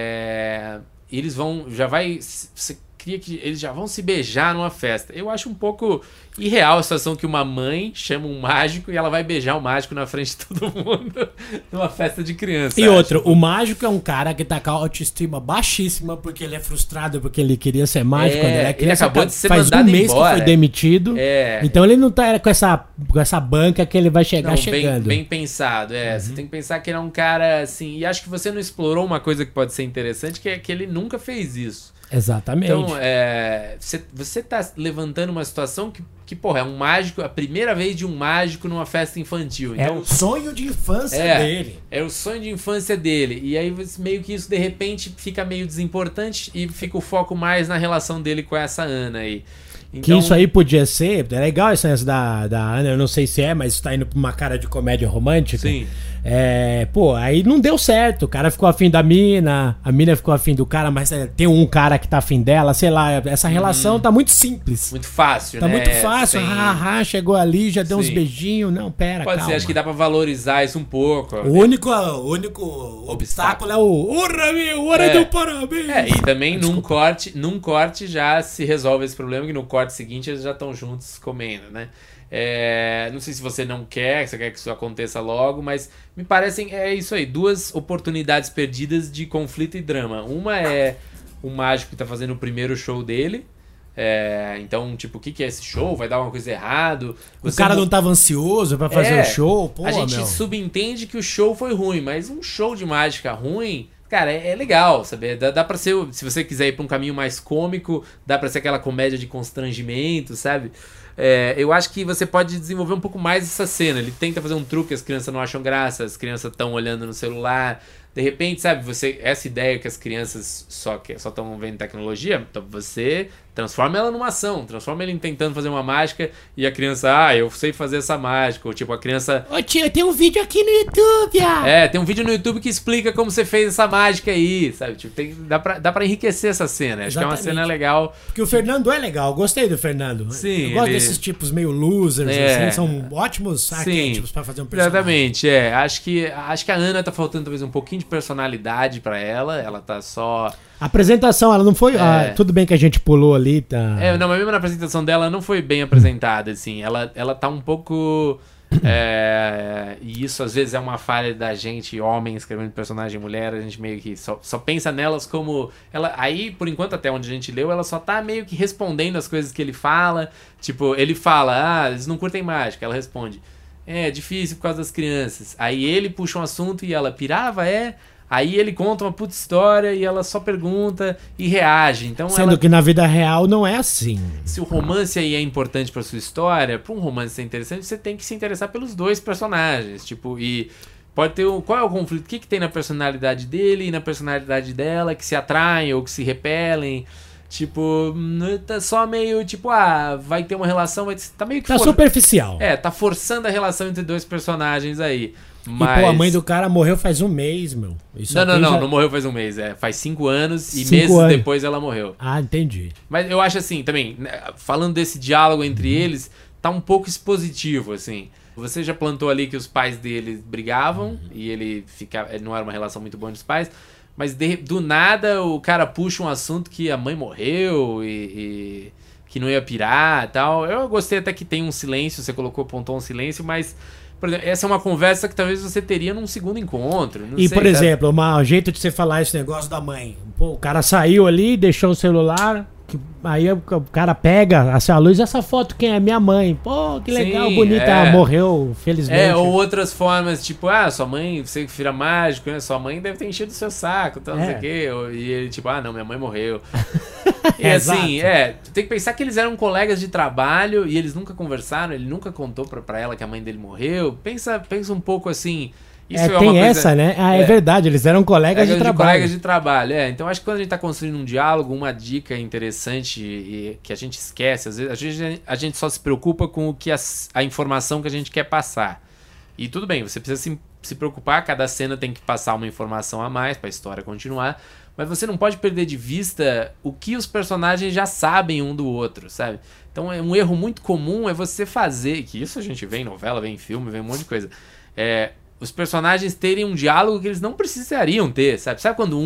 eles vão, você cria que eles já vão se beijar numa festa. Eu acho um pouco irreal a situação que uma mãe chama um mágico e ela vai beijar o mágico na frente de todo mundo numa festa de criança. E outro, o mágico é um cara que tá com a autoestima baixíssima porque ele é frustrado porque ele queria ser mágico quando ele é criança. Ele acabou de ser faz mandado um mês embora. Que foi demitido. Então ele não tá com essa banca que ele vai chegar chegando. Bem pensado, Você tem que pensar que ele é um cara assim, e acho que você não explorou uma coisa que pode ser interessante, que é que ele nunca fez isso. Exatamente. Então, você tá levantando uma situação que, porra, é um mágico, a primeira vez de um mágico numa festa infantil. Então, é o sonho de infância dele. É o sonho de infância dele. E aí, meio que isso, de repente, fica meio desimportante e fica o foco mais na relação dele com essa Ana aí. Então, que isso aí podia ser, é legal esse lance da Ana, eu não sei se mas tá indo pra uma cara de comédia romântica. Sim. Aí não deu certo, o cara ficou afim da mina, a mina ficou afim do cara, mas tem um cara que tá afim dela, sei lá, essa relação tá muito simples. Muito fácil, tá muito fácil, chegou ali, já deu uns beijinhos, não, pera, Pode calma. ser, acho que dá pra valorizar isso um pouco. O único obstáculo é hora do parabéns. E também num corte já se resolve esse problema, que no corte seguinte eles já estão juntos comendo, né? Não sei se você não quer, você quer que isso aconteça logo, mas me parecem, isso aí, duas oportunidades perdidas de conflito e drama. Uma é o mágico que tá fazendo o primeiro show dele. Então, tipo, o que é esse show? Vai dar alguma coisa errado? O cara não tava ansioso pra fazer o show? Pô, a gente subentende que o show foi ruim, mas um show de mágica ruim... Cara, é legal, sabe? Dá pra ser, se você quiser ir pra um caminho mais cômico, dá pra ser aquela comédia de constrangimento, sabe? Eu acho que você pode desenvolver um pouco mais essa cena. Ele tenta fazer um truque, as crianças não acham graça, as crianças estão olhando no celular. De repente, sabe, essa ideia que as crianças só estão vendo tecnologia, então você transforma ela numa ação, transforma ele em tentando fazer uma mágica e a criança, eu sei fazer essa mágica, ou tipo, a criança... Ô tio, tem um vídeo aqui no YouTube, tem um vídeo no YouTube que explica como você fez essa mágica aí, sabe, tipo, dá pra enriquecer essa cena, acho que é uma cena legal. Porque o Fernando é legal, gostei do Fernando. Sim, eu gosto desses tipos meio losers, assim, são ótimos arquétipos pra fazer um personagem. Exatamente, acho que a Ana tá faltando talvez um pouquinho de personalidade pra ela tá só... A apresentação, ela não foi... tudo bem que a gente pulou ali, tá... Não, mas mesmo na apresentação dela não foi bem apresentada, assim. Ela tá um pouco... e isso às vezes é uma falha da gente, homem escrevendo personagem mulher, a gente meio que só pensa nelas como... Aí, por enquanto, até onde a gente leu, ela só tá meio que respondendo as coisas que ele fala. Tipo, ele fala, eles não curtem mágica. Ela responde, é difícil por causa das crianças. Aí ele puxa um assunto e ela pirava, Aí ele conta uma puta história e ela só pergunta e reage. Então Sendo que na vida real não é assim. Se o romance aí é importante pra sua história, pra um romance ser interessante, você tem que se interessar pelos dois personagens. Tipo, e pode ter qual é o conflito? O que tem na personalidade dele e na personalidade dela que se atraem ou que se repelem? Tipo, tá só meio, tipo, vai ter uma relação, tá meio que... Tá superficial. Tá forçando a relação entre dois personagens aí. Mas... E, a mãe do cara morreu faz um mês, meu. Isso não morreu faz um mês. Faz 5 anos e meses depois ela morreu. Entendi. Mas eu acho assim, também, falando desse diálogo entre eles, tá um pouco expositivo, assim. Você já plantou ali que os pais dele brigavam e ele não era uma relação muito boa entre os pais, mas do nada o cara puxa um assunto que a mãe morreu e que não ia pirar e tal. Eu gostei até que tem um silêncio, você apontou um silêncio, mas... Por exemplo, essa é uma conversa que talvez você teria num segundo encontro. Por exemplo, o jeito de você falar esse negócio da mãe. Pô, o cara saiu ali, deixou o celular, Aí o cara pega a luz, essa foto quem é? Minha mãe. Pô, que legal, sim, bonita, morreu, felizmente. Ou outras formas, tipo, sua mãe, você que vira mágico, né? Sua mãe deve ter enchido o seu saco, então não sei o quê. E ele, tipo, não, minha mãe morreu. E assim, tu tem que pensar que eles eram colegas de trabalho e eles nunca conversaram, ele nunca contou pra ela que a mãe dele morreu. Pensa um pouco assim... Isso tem uma coisa, essa, né? É verdade, eles eram colegas de trabalho. Colegas de trabalho, Então acho que quando a gente tá construindo um diálogo, uma dica interessante e que a gente esquece, às vezes a gente só se preocupa com o que a informação que a gente quer passar. E tudo bem, você precisa se preocupar, cada cena tem que passar uma informação a mais pra história continuar, mas você não pode perder de vista o que os personagens já sabem um do outro, sabe? Então um erro muito comum é você fazer, que isso a gente vê em novela, vê em filme, vê um monte de coisa, os personagens terem um diálogo que eles não precisariam ter, sabe? Sabe quando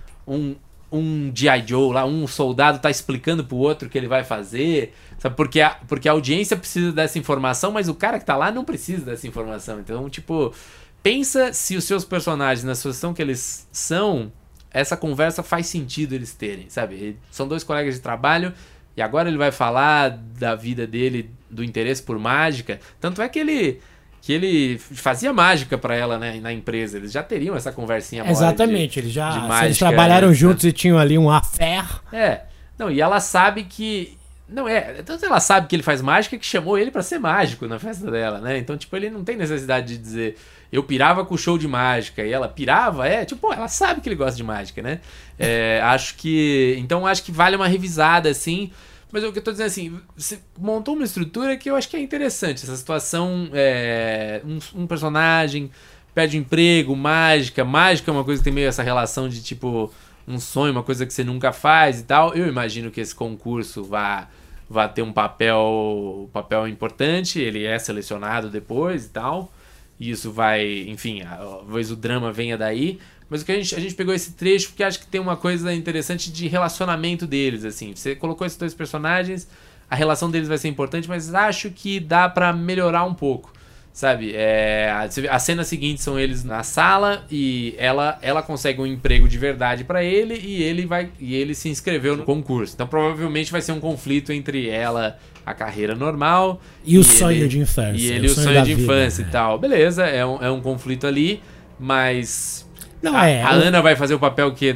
um G.I. Joe lá, um soldado tá explicando pro outro o que ele vai fazer, sabe? Porque a audiência precisa dessa informação, mas o cara que tá lá não precisa dessa informação. Então, tipo, pensa se os seus personagens, na situação que eles são, essa conversa faz sentido eles terem, sabe? São dois colegas de trabalho e agora ele vai falar da vida dele, do interesse por mágica. Tanto é que ele fazia mágica pra ela, né, na empresa. Eles já teriam essa conversinha mole. Exatamente, eles trabalharam juntos e tinham ali um affair. Não, e ela sabe que... tanto ela sabe que ele faz mágica que chamou ele pra ser mágico na festa dela, né? Então, tipo, ele não tem necessidade de dizer eu pirava com o show de mágica e ela pirava, tipo, ela sabe que ele gosta de mágica, né? Acho que vale uma revisada, assim. Mas o que eu tô dizendo assim, você montou uma estrutura que eu acho que é interessante. Essa situação, um personagem perde emprego, mágica é uma coisa que tem meio essa relação de tipo, um sonho, uma coisa que você nunca faz e tal. Eu imagino que esse concurso vá ter um papel importante, ele é selecionado depois e tal. E isso vai, enfim, talvez o drama venha daí. Mas o que a gente pegou esse trecho porque acho que tem uma coisa interessante de relacionamento deles, assim. Você colocou esses dois personagens, a relação deles vai ser importante, mas acho que dá pra melhorar um pouco, sabe? A cena seguinte são eles na sala e ela consegue um emprego de verdade pra ele e ele se inscreveu no concurso. Então provavelmente vai ser um conflito entre ela, a carreira normal... E o sonho de infância. E ele o sonho de infância e tal. Beleza, é um conflito ali, mas... A Ana vai fazer o papel que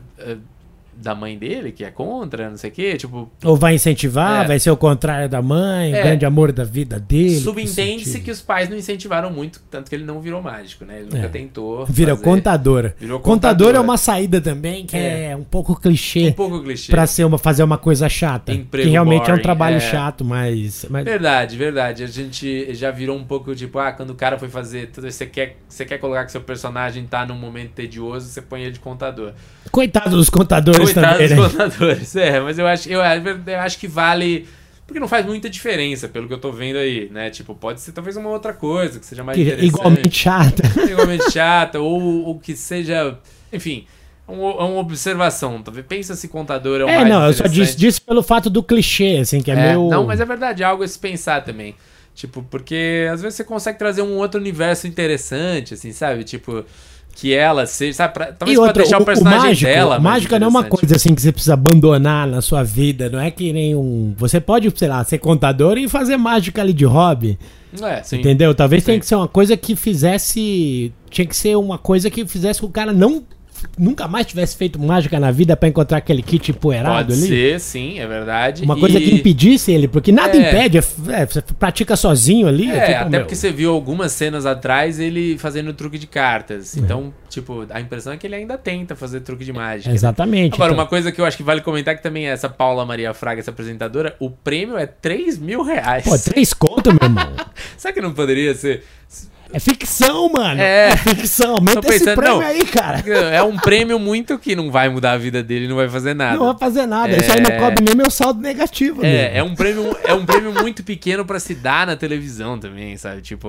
da mãe dele, que é contra, não sei o quê, tipo... Ou vai incentivar, vai ser o contrário da mãe, o grande amor da vida dele. Subentende-se que os pais não incentivaram muito, tanto que ele não virou mágico, né? Ele nunca tentou Virou contadora. Contadora é uma saída também, que é um pouco clichê. Pra fazer uma coisa chata. Emprego que realmente boring, é um trabalho chato, mas... Verdade. A gente já virou um pouco, tipo, quando o cara foi fazer tudo isso, você quer colocar que seu personagem tá num momento tedioso, você põe ele de contador. Coitado dos contadores também, né? Contadores, mas eu acho que vale, porque não faz muita diferença pelo que eu tô vendo aí, né? Tipo, pode ser talvez uma outra coisa que seja mais interessante. Igualmente chata, ou que seja, enfim, uma observação. Talvez pensa se contador é o mais eu só disse pelo fato do clichê, assim, que é meio... Não, mas é verdade, é algo a se pensar também. Tipo, porque às vezes você consegue trazer um outro universo interessante, assim, sabe? Tipo... Que ela seja, sabe? Talvez pra deixar o personagem dela. Mágica não é uma coisa assim que você precisa abandonar na sua vida. Não é que nem Você pode, sei lá, ser contador e fazer mágica ali de hobby. Sim. Entendeu? Talvez tenha que ser uma coisa que fizesse. Tinha que ser uma coisa que fizesse com que o cara nunca mais tivesse feito mágica na vida pra encontrar aquele kit empoeirado ali. Pode ser, sim, é verdade. Uma coisa que impedisse ele, porque nada impede, você pratica sozinho ali. Até porque você viu algumas cenas atrás ele fazendo truque de cartas. Então, tipo, a impressão é que ele ainda tenta fazer truque de mágica. Exatamente. Agora, uma coisa que eu acho que vale comentar que também é essa Paula Maria Fraga, essa apresentadora, o prêmio é R$3.000. Pô, 3 conto, meu irmão. Será que não poderia ser... É ficção, mano. É ficção. Aumenta esse prêmio aí, cara. É um prêmio muito que não vai mudar a vida dele, não vai fazer nada. Não vai fazer nada. Isso aí não cobre nem meu saldo negativo. É um prêmio muito pequeno pra se dar na televisão também, sabe? Tipo,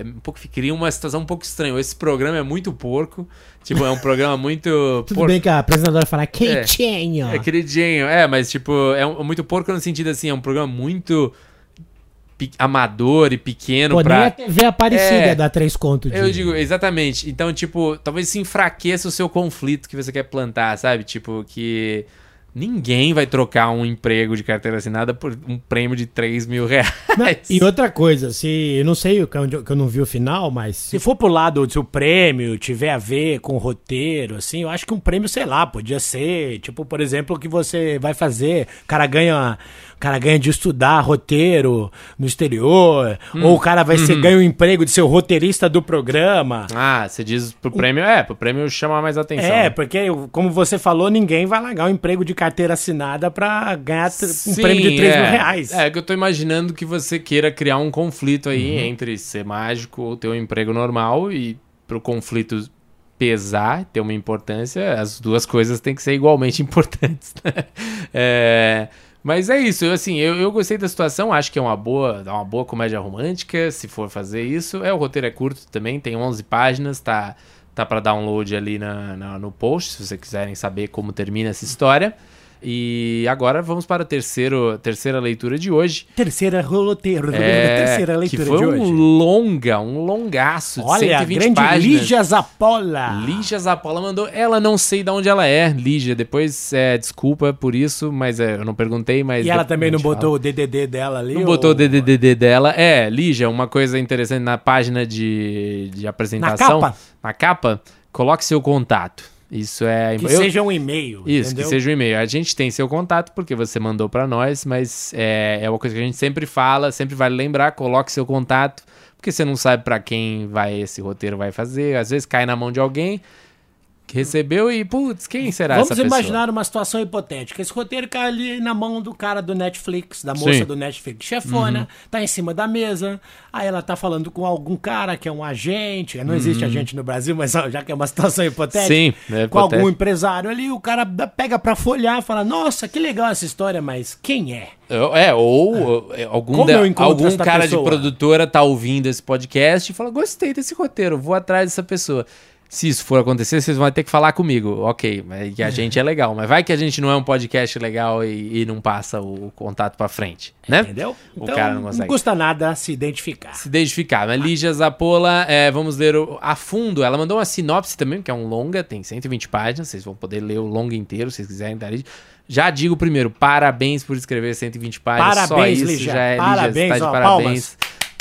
cria uma situação um pouco estranha. Esse programa é muito porco. Tipo, é um programa muito... Tudo bem que a apresentadora fala queridinho. Queridinho. Mas tipo, é muito porco no sentido assim, é um programa muito... amador e pequeno. Nem a TV Aparecida dá 3 conto. Eu digo, exatamente. Então, tipo, talvez se enfraqueça o seu conflito que você quer plantar, sabe? Tipo, que Ninguém vai trocar um emprego de carteira assinada por um prêmio de R$3.000. E outra coisa, eu não sei, que eu não vi o final, mas se for pro lado se o prêmio tiver a ver com o roteiro, assim, eu acho que um prêmio, sei lá, podia ser, tipo, por exemplo, o que você vai fazer, o cara ganha de estudar roteiro no exterior, ou o cara ganha um emprego de ser o roteirista do programa. Ah, você diz pro prêmio, pro prêmio chamar mais atenção. Porque, como você falou, ninguém vai largar um emprego de carteira assinada pra ganhar um prêmio de R$3.000. É que eu tô imaginando que você queira criar um conflito aí entre ser mágico ou ter um emprego normal, e pro conflito pesar, ter uma importância, as duas coisas têm que ser igualmente importantes, né? Mas é isso, eu gostei da situação, acho que é uma boa comédia romântica, se for fazer isso. O roteiro é curto também, tem 11 páginas, tá para download ali no post, se vocês quiserem saber como termina essa história. E agora vamos para a terceira leitura de hoje. Terceira leitura que foi de hoje. Um longaço de 120 páginas. Olha, Lígia Zapola. Lígia Zapola mandou, não sei de onde ela é, Lígia, depois desculpa por isso, mas eu não perguntei, mas... E ela também não botou o DDD dela ali? Não botou o DDD dela. Lígia, uma coisa interessante na página de apresentação... Na capa, coloque seu contato. Isso seja um e-mail. Isso, entendeu? Que seja um e-mail. A gente tem seu contato porque você mandou pra nós, mas é uma coisa que a gente sempre fala, sempre vale lembrar, coloque seu contato, porque você não sabe pra quem esse roteiro vai fazer. Às vezes cai na mão de alguém que recebeu e, putz, quem será essa pessoa? Vamos imaginar uma situação hipotética. Esse roteiro cai ali na mão do cara do Netflix, da moça do Netflix, chefona, tá em cima da mesa, aí ela tá falando com algum cara que é um agente, não existe agente no Brasil, mas já que é uma situação hipotética, com algum empresário ali, o cara pega pra folhear e fala, nossa, que legal essa história, mas quem é? Algum cara de produtora tá ouvindo esse podcast e fala, gostei desse roteiro, vou atrás dessa pessoa. Se isso for acontecer, vocês vão ter que falar comigo. Ok, mas que a gente é legal. Mas vai que a gente não é um podcast legal e não passa o contato pra frente, né? Entendeu? Então, o cara não consegue. Não custa nada se identificar. Mas Lígia Zapola, vamos ler a fundo. Ela mandou uma sinopse também, que é um longa, tem 120 páginas. Vocês vão poder ler o longa inteiro, se vocês quiserem. Já digo primeiro, parabéns por escrever 120 páginas. Parabéns, só isso Lígia. Já é parabéns, Lígia, tá de parabéns. Palmas.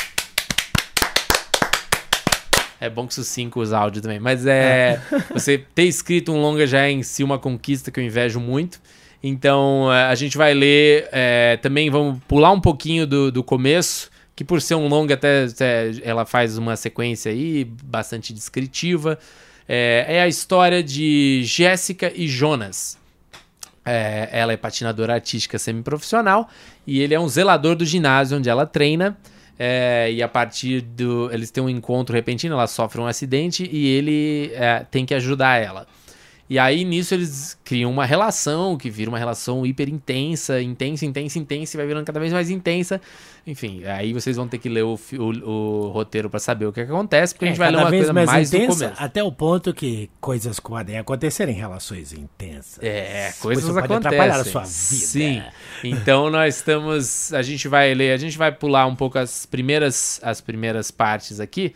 É bom que sucinca os áudios também. Mas você ter escrito um longa já é em si uma conquista que eu invejo muito. Então a gente vai ler. Também vamos pular um pouquinho do começo, que por ser um longa até ela faz uma sequência aí bastante descritiva. É a história de Jéssica e Jonas. Ela é patinadora artística semiprofissional e ele é um zelador do ginásio onde ela treina. E a partir eles têm um encontro repentino, ela sofre um acidente e ele tem que ajudar ela. E aí nisso eles criam uma relação que vira uma relação hiper intensa, e vai virando cada vez mais intensa. Enfim, aí vocês vão ter que ler o roteiro pra saber o que acontece, porque a gente vai ler uma coisa mais intensa, do começo. Até o ponto que coisas podem acontecer em relações intensas. Coisas pode acontecem. Atrapalhar a sua vida. Sim. Então a gente vai pular um pouco as primeiras partes aqui.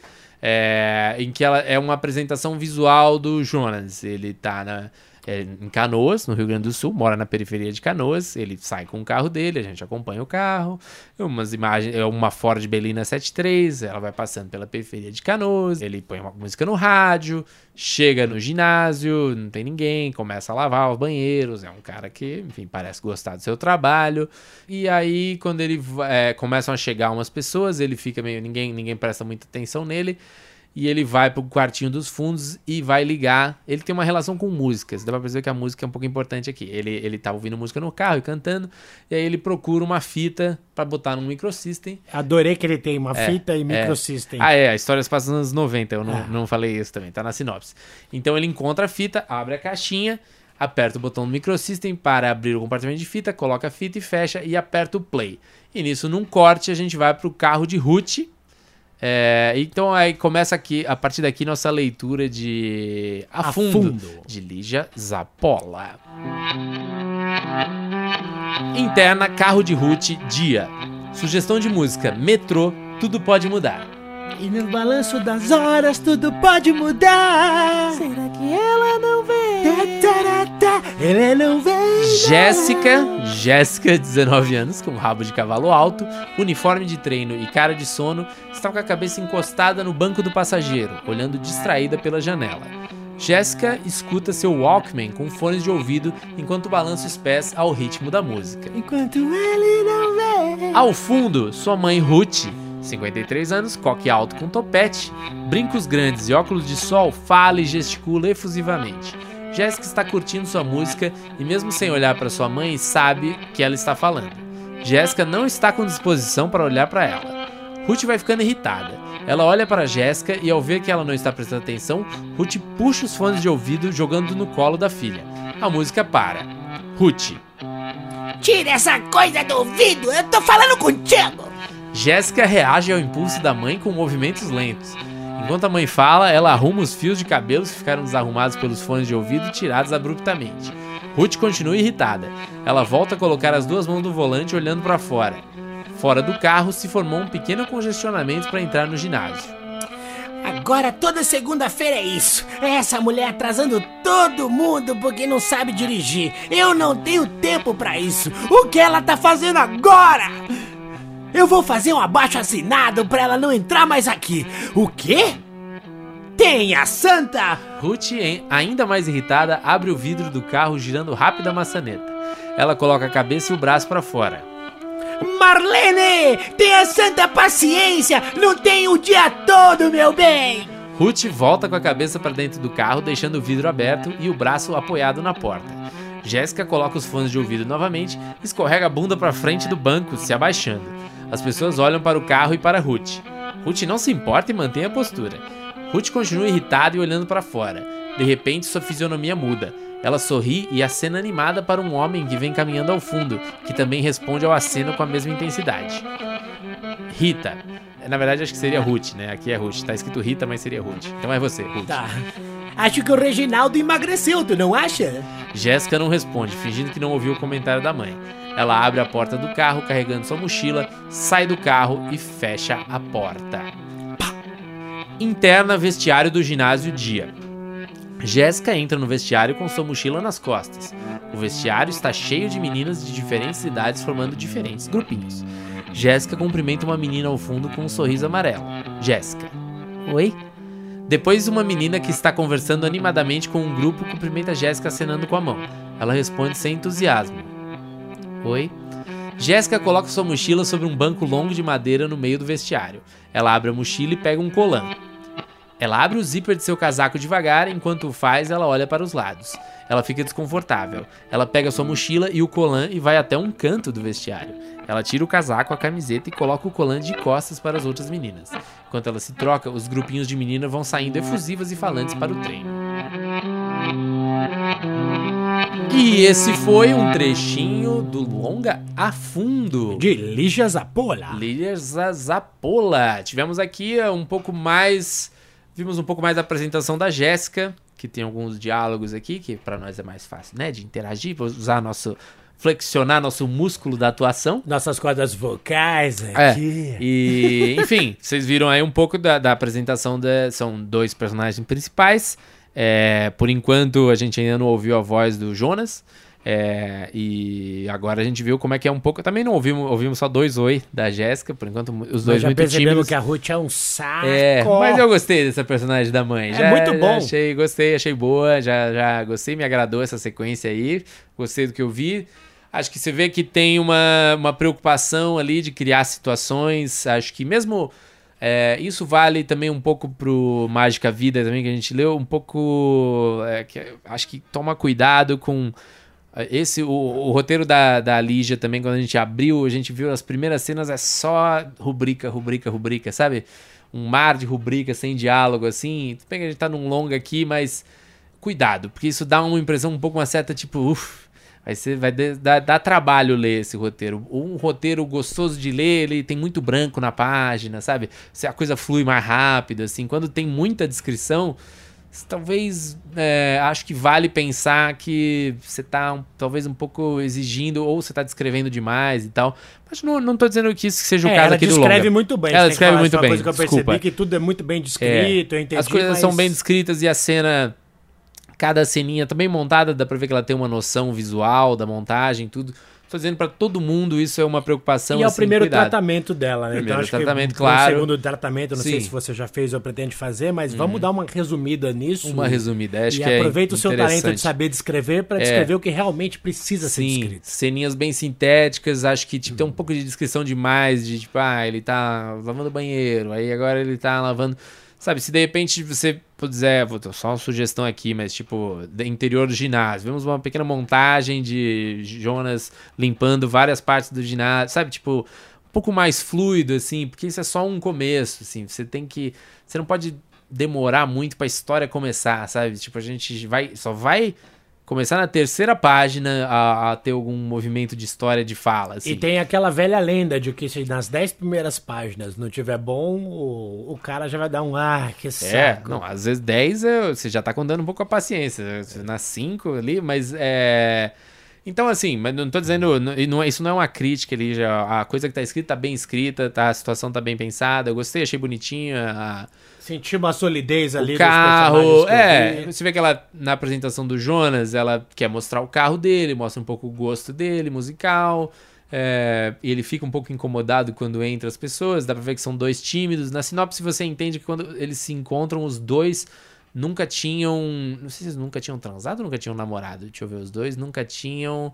Em que ela é uma apresentação visual do Jonas. Ele tá em Canoas, no Rio Grande do Sul, mora na periferia de Canoas. Ele sai com o carro dele, a gente acompanha o carro. Umas imagens, uma Ford Belina 73, ela vai passando pela periferia de Canoas. Ele põe uma música no rádio, chega no ginásio, não tem ninguém, começa a lavar os banheiros. É um cara que, enfim, parece gostar do seu trabalho. E aí, quando ele começam a chegar umas pessoas, ele fica meio... Ninguém presta muita atenção nele. E ele vai pro quartinho dos fundos e vai ligar. Ele tem uma relação com músicas. Dá pra perceber que a música é um pouco importante aqui. Ele tá ouvindo música no carro e cantando. E aí ele procura uma fita pra botar num microsystem. Adorei que ele tem uma fita e microsystem. A história se passa nos anos 90. Eu não falei isso também. Tá na sinopse. Então ele encontra a fita, abre a caixinha, aperta o botão do microsystem para abrir o compartimento de fita, coloca a fita e fecha e aperta o play. E nisso, num corte, a gente vai pro carro de Ruth. Então aí começa aqui, a partir daqui, nossa leitura de A Fundo, de Lígia Zapola. Interna, carro de Ruth, dia. Sugestão de música, Metrô, Tudo Pode Mudar. E no balanço das horas tudo pode mudar. Será que ela não vê? Ele não vem. Jéssica, 19 anos, com rabo de cavalo alto, uniforme de treino e cara de sono, está com a cabeça encostada no banco do passageiro, olhando distraída pela janela. Jéssica escuta seu Walkman com fones de ouvido enquanto balança os pés ao ritmo da música. Enquanto ele não vem. Ao fundo, sua mãe Ruth, 53 anos, coque alto com topete, brincos grandes e óculos de sol, fala e gesticula efusivamente. Jéssica está curtindo sua música e mesmo sem olhar para sua mãe, sabe que ela está falando. Jéssica não está com disposição para olhar para ela. Ruth vai ficando irritada. Ela olha para Jéssica e ao ver que ela não está prestando atenção, Ruth puxa os fones de ouvido jogando no colo da filha. A música para. Ruth: tira essa coisa do ouvido, eu tô falando contigo. Jéssica reage ao impulso da mãe com movimentos lentos. Enquanto a mãe fala, ela arruma os fios de cabelos que ficaram desarrumados pelos fones de ouvido tirados abruptamente. Ruth continua irritada. Ela volta a colocar as duas mãos no volante olhando para fora. Fora do carro se formou um pequeno congestionamento para entrar no ginásio. Agora toda segunda-feira é isso. É essa mulher atrasando todo mundo porque não sabe dirigir. Eu não tenho tempo para isso. O que ela tá fazendo agora? Eu vou fazer um abaixo-assinado pra ela não entrar mais aqui. O quê? Tenha santa! Ruth, ainda mais irritada, abre o vidro do carro girando rápido a maçaneta. Ela coloca a cabeça e o braço pra fora. Marlene! Tenha santa paciência! Não tem o dia todo, meu bem! Ruth volta com a cabeça pra dentro do carro, deixando o vidro aberto e o braço apoiado na porta. Jéssica coloca os fones de ouvido novamente e escorrega a bunda pra frente do banco, se abaixando. As pessoas olham para o carro e para Ruth. Ruth não se importa e mantém a postura. Ruth continua irritada e olhando para fora. De repente, sua fisionomia muda. Ela sorri e acena animada para um homem que vem caminhando ao fundo, que também responde ao aceno com a mesma intensidade. Rita. Na verdade, acho que seria Ruth, né? Aqui é Ruth. Tá escrito Rita, mas seria Ruth. Então é você, Ruth. Tá. Acho que o Reginaldo emagreceu, tu não acha? Jéssica não responde, fingindo que não ouviu o comentário da mãe. Ela abre a porta do carro carregando sua mochila, sai do carro e fecha a porta. Interna vestiário do ginásio dia. Jéssica entra no vestiário com sua mochila nas costas. O vestiário está cheio de meninas de diferentes idades formando diferentes grupinhos. Jéssica cumprimenta uma menina ao fundo com um sorriso amarelo. Jéssica: oi? Depois uma menina que está conversando animadamente com um grupo cumprimenta Jéssica acenando com a mão. Ela responde sem entusiasmo: oi? Jéssica coloca sua mochila sobre um banco longo de madeira no meio do vestiário. Ela abre a mochila e pega um colã. Ela abre o zíper de seu casaco devagar, enquanto o faz, ela olha para os lados. Ela fica desconfortável. Ela pega sua mochila e o colã e vai até um canto do vestiário. Ela tira o casaco, a camiseta e coloca o colã de costas para as outras meninas. Enquanto ela se troca, os grupinhos de meninas vão saindo efusivas e falantes para o treino. E esse foi um trechinho do longa A Fundo de Lígia Zappola. Lígia Zappola. Tivemos aqui vimos um pouco mais da apresentação da Jéssica, que tem alguns diálogos aqui, que para nós é mais fácil, né, de interagir, usar flexionar nosso músculo da atuação. Nossas cordas vocais aqui. E, enfim, vocês viram aí um pouco da apresentação, são dois personagens principais. Por enquanto a gente ainda não ouviu a voz do Jonas. E agora a gente viu como é que é um pouco. Também não ouvimos só dois oi da Jéssica, por enquanto os dois muito tímidos. Que a Ruth é um saco. Mas eu gostei dessa personagem da mãe. Muito bom. Achei boa, já gostei, me agradou essa sequência aí. Gostei do que eu vi. Acho que você vê que tem uma preocupação ali de criar situações. Acho que mesmo isso vale também um pouco pro Mágica Vida também, que a gente leu, um pouco. Acho que toma cuidado com. O roteiro da Lígia também, quando a gente abriu, a gente viu as primeiras cenas, é só rubrica, sabe? Um mar de rubrica sem diálogo, assim. Tudo bem que a gente tá num longa aqui, mas cuidado, porque isso dá uma impressão um pouco, uma certa, tipo, vai dar trabalho ler esse roteiro. Um roteiro gostoso de ler, ele tem muito branco na página, sabe? A coisa flui mais rápido, assim. Quando tem muita descrição, talvez acho que vale pensar que você tá talvez um pouco exigindo ou você tá descrevendo demais e tal. Mas não tô dizendo que isso seja o caso aqui do longa. Ela descreve muito bem. Ela descreve muito bem. Coisa que eu percebi que tudo é muito bem descrito, eu entendi. As coisas são bem descritas e a cena Cada ceninha tá bem montada, dá pra ver que ela tem uma noção visual da montagem, tudo. Tô dizendo pra todo mundo, isso é uma preocupação. E é o primeiro tratamento dela, né? Primeiro então, tratamento, que claro. O segundo tratamento, não sei se você já fez ou pretende fazer, mas vamos dar uma resumida nisso. Uma resumida, acho que é aproveita o seu talento de saber descrever pra descrever o que realmente precisa ser descrito. Ceninhas bem sintéticas, acho que tipo, tem um pouco de descrição demais, de tipo, ele tá lavando o banheiro, aí agora ele tá lavando... Sabe, se de repente você puder, só uma sugestão aqui, mas tipo, interior do ginásio, vemos uma pequena montagem de Jonas limpando várias partes do ginásio, sabe, tipo, um pouco mais fluido, assim, porque isso é só um começo, assim, você não pode demorar muito pra história começar, sabe, tipo, a gente só vai começar na terceira página a ter algum movimento de história de fala. Assim. E tem aquela velha lenda de que se nas 10 primeiras páginas não tiver bom, o cara já vai dar que saco. Não, às vezes 10 você já tá contando um pouco a paciência. Nas 5 ali, mas Então, assim, mas não tô dizendo... isso não é uma crítica ali. A coisa que tá escrita tá bem escrita, a situação tá bem pensada. Eu gostei, achei bonitinha. Senti uma solidez ali dos carro, você vê que ela, na apresentação do Jonas, ela quer mostrar o carro dele, mostra um pouco o gosto dele, musical, e ele fica um pouco incomodado quando entra as pessoas, dá pra ver que são dois tímidos. Na sinopse você entende que quando eles se encontram, os dois nunca tinham, não sei se eles nunca tinham transado ou nunca tinham namorado, deixa eu ver, os dois nunca tinham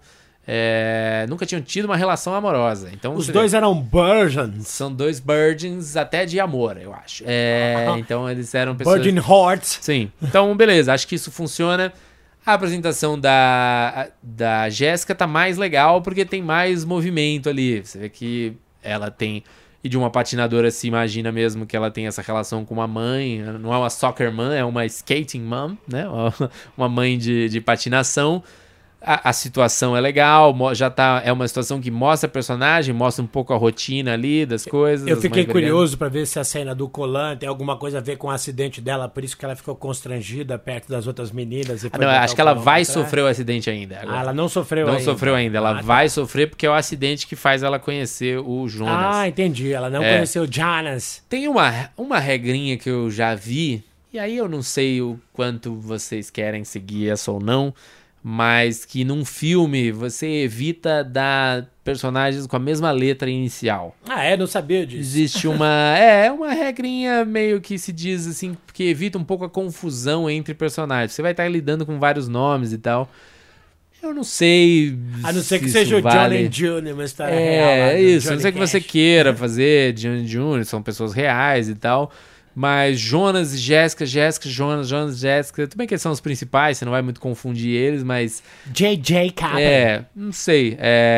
tido uma relação amorosa. Então, os dois eram virgins. São dois virgins até de amor, eu acho. Então eles eram pessoas... Virgin Hearts. Sim. Então, beleza. Acho que isso funciona. A apresentação da Jéssica tá mais legal porque tem mais movimento ali. Você vê que ela tem... E de uma patinadora se imagina mesmo que ela tem essa relação com uma mãe. Não é uma soccer mom, é uma skating mom, né? Uma mãe de patinação. A situação é legal, é uma situação que mostra a personagem, mostra um pouco a rotina ali das coisas. Eu fiquei curioso pra ver se a cena do Colan tem alguma coisa a ver com o acidente dela, por isso que ela ficou constrangida perto das outras meninas. Não, acho que ela vai sofrer o acidente ainda. Agora. Ela não sofreu ainda. Não sofreu ainda, ela vai sofrer porque é o acidente que faz ela conhecer o Jonas. Entendi, ela não conheceu o Jonas. Tem uma regrinha que eu já vi, e aí eu não sei o quanto vocês querem seguir essa ou não, mas que num filme você evita dar personagens com a mesma letra inicial. Não sabia disso. Existe uma regrinha meio que se diz assim, que evita um pouco a confusão entre personagens. Você vai estar lidando com vários nomes e tal. Eu não sei. A não ser que seja o Johnny Jr., uma história real. Isso. A não ser que você queira fazer Johnny Jr., são pessoas reais e tal. Mas Jonas e Jéssica, Jonas, Jéssica, tudo bem que eles são os principais, você não vai muito confundir eles, mas... JJ Cabra. Não sei,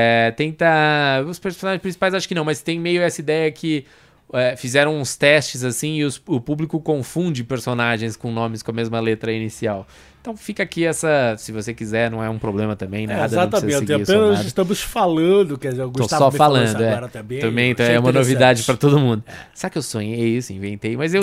os personagens principais acho que não, mas tem meio essa ideia que fizeram uns testes assim e o público confunde personagens com nomes com a mesma letra inicial. Então fica aqui se você quiser, não é um problema também, nada. Exatamente, apenas estamos falando, quer dizer, o Gustavo só falando, agora também então é uma novidade pra todo mundo. Sabe que eu sonhei isso, inventei, mas eu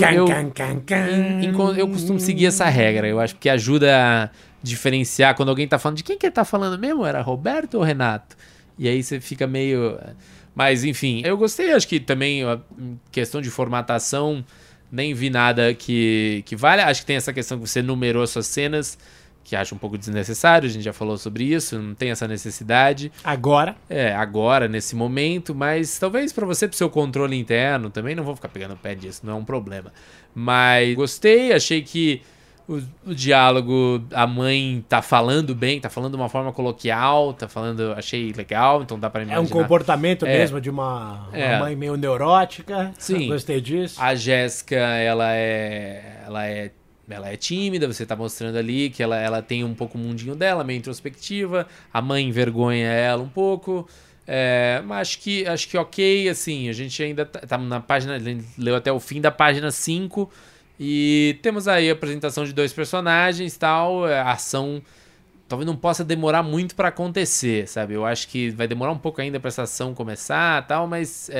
costumo seguir essa regra, eu acho que ajuda a diferenciar quando alguém tá falando, de quem que ele tá falando mesmo? Era Roberto ou Renato? E aí você fica meio... Mas enfim, eu gostei, acho que também a questão de formatação... Nem vi nada que vale. Acho que tem essa questão que você numerou suas cenas, que acho um pouco desnecessário. A gente já falou sobre isso. Não tem essa necessidade. Agora? Agora, nesse momento. Mas talvez pra você, pro seu controle interno, também não vou ficar pegando o pé disso. Não é um problema. Mas gostei. Achei que o diálogo, a mãe tá falando bem, tá falando de uma forma coloquial, tá falando, achei legal, então dá pra imaginar. É um comportamento mesmo de uma mãe meio neurótica. Sim. Gostei disso. A Jéssica, ela é tímida, você tá mostrando ali que ela tem um pouco o mundinho dela, meio introspectiva, a mãe envergonha ela um pouco. Mas acho que ok, assim, a gente ainda tá na página, a gente leu até o fim da página 5, e temos aí a apresentação de dois personagens e tal, a ação talvez não possa demorar muito pra acontecer, sabe? Eu acho que vai demorar um pouco ainda pra essa ação começar e tal, mas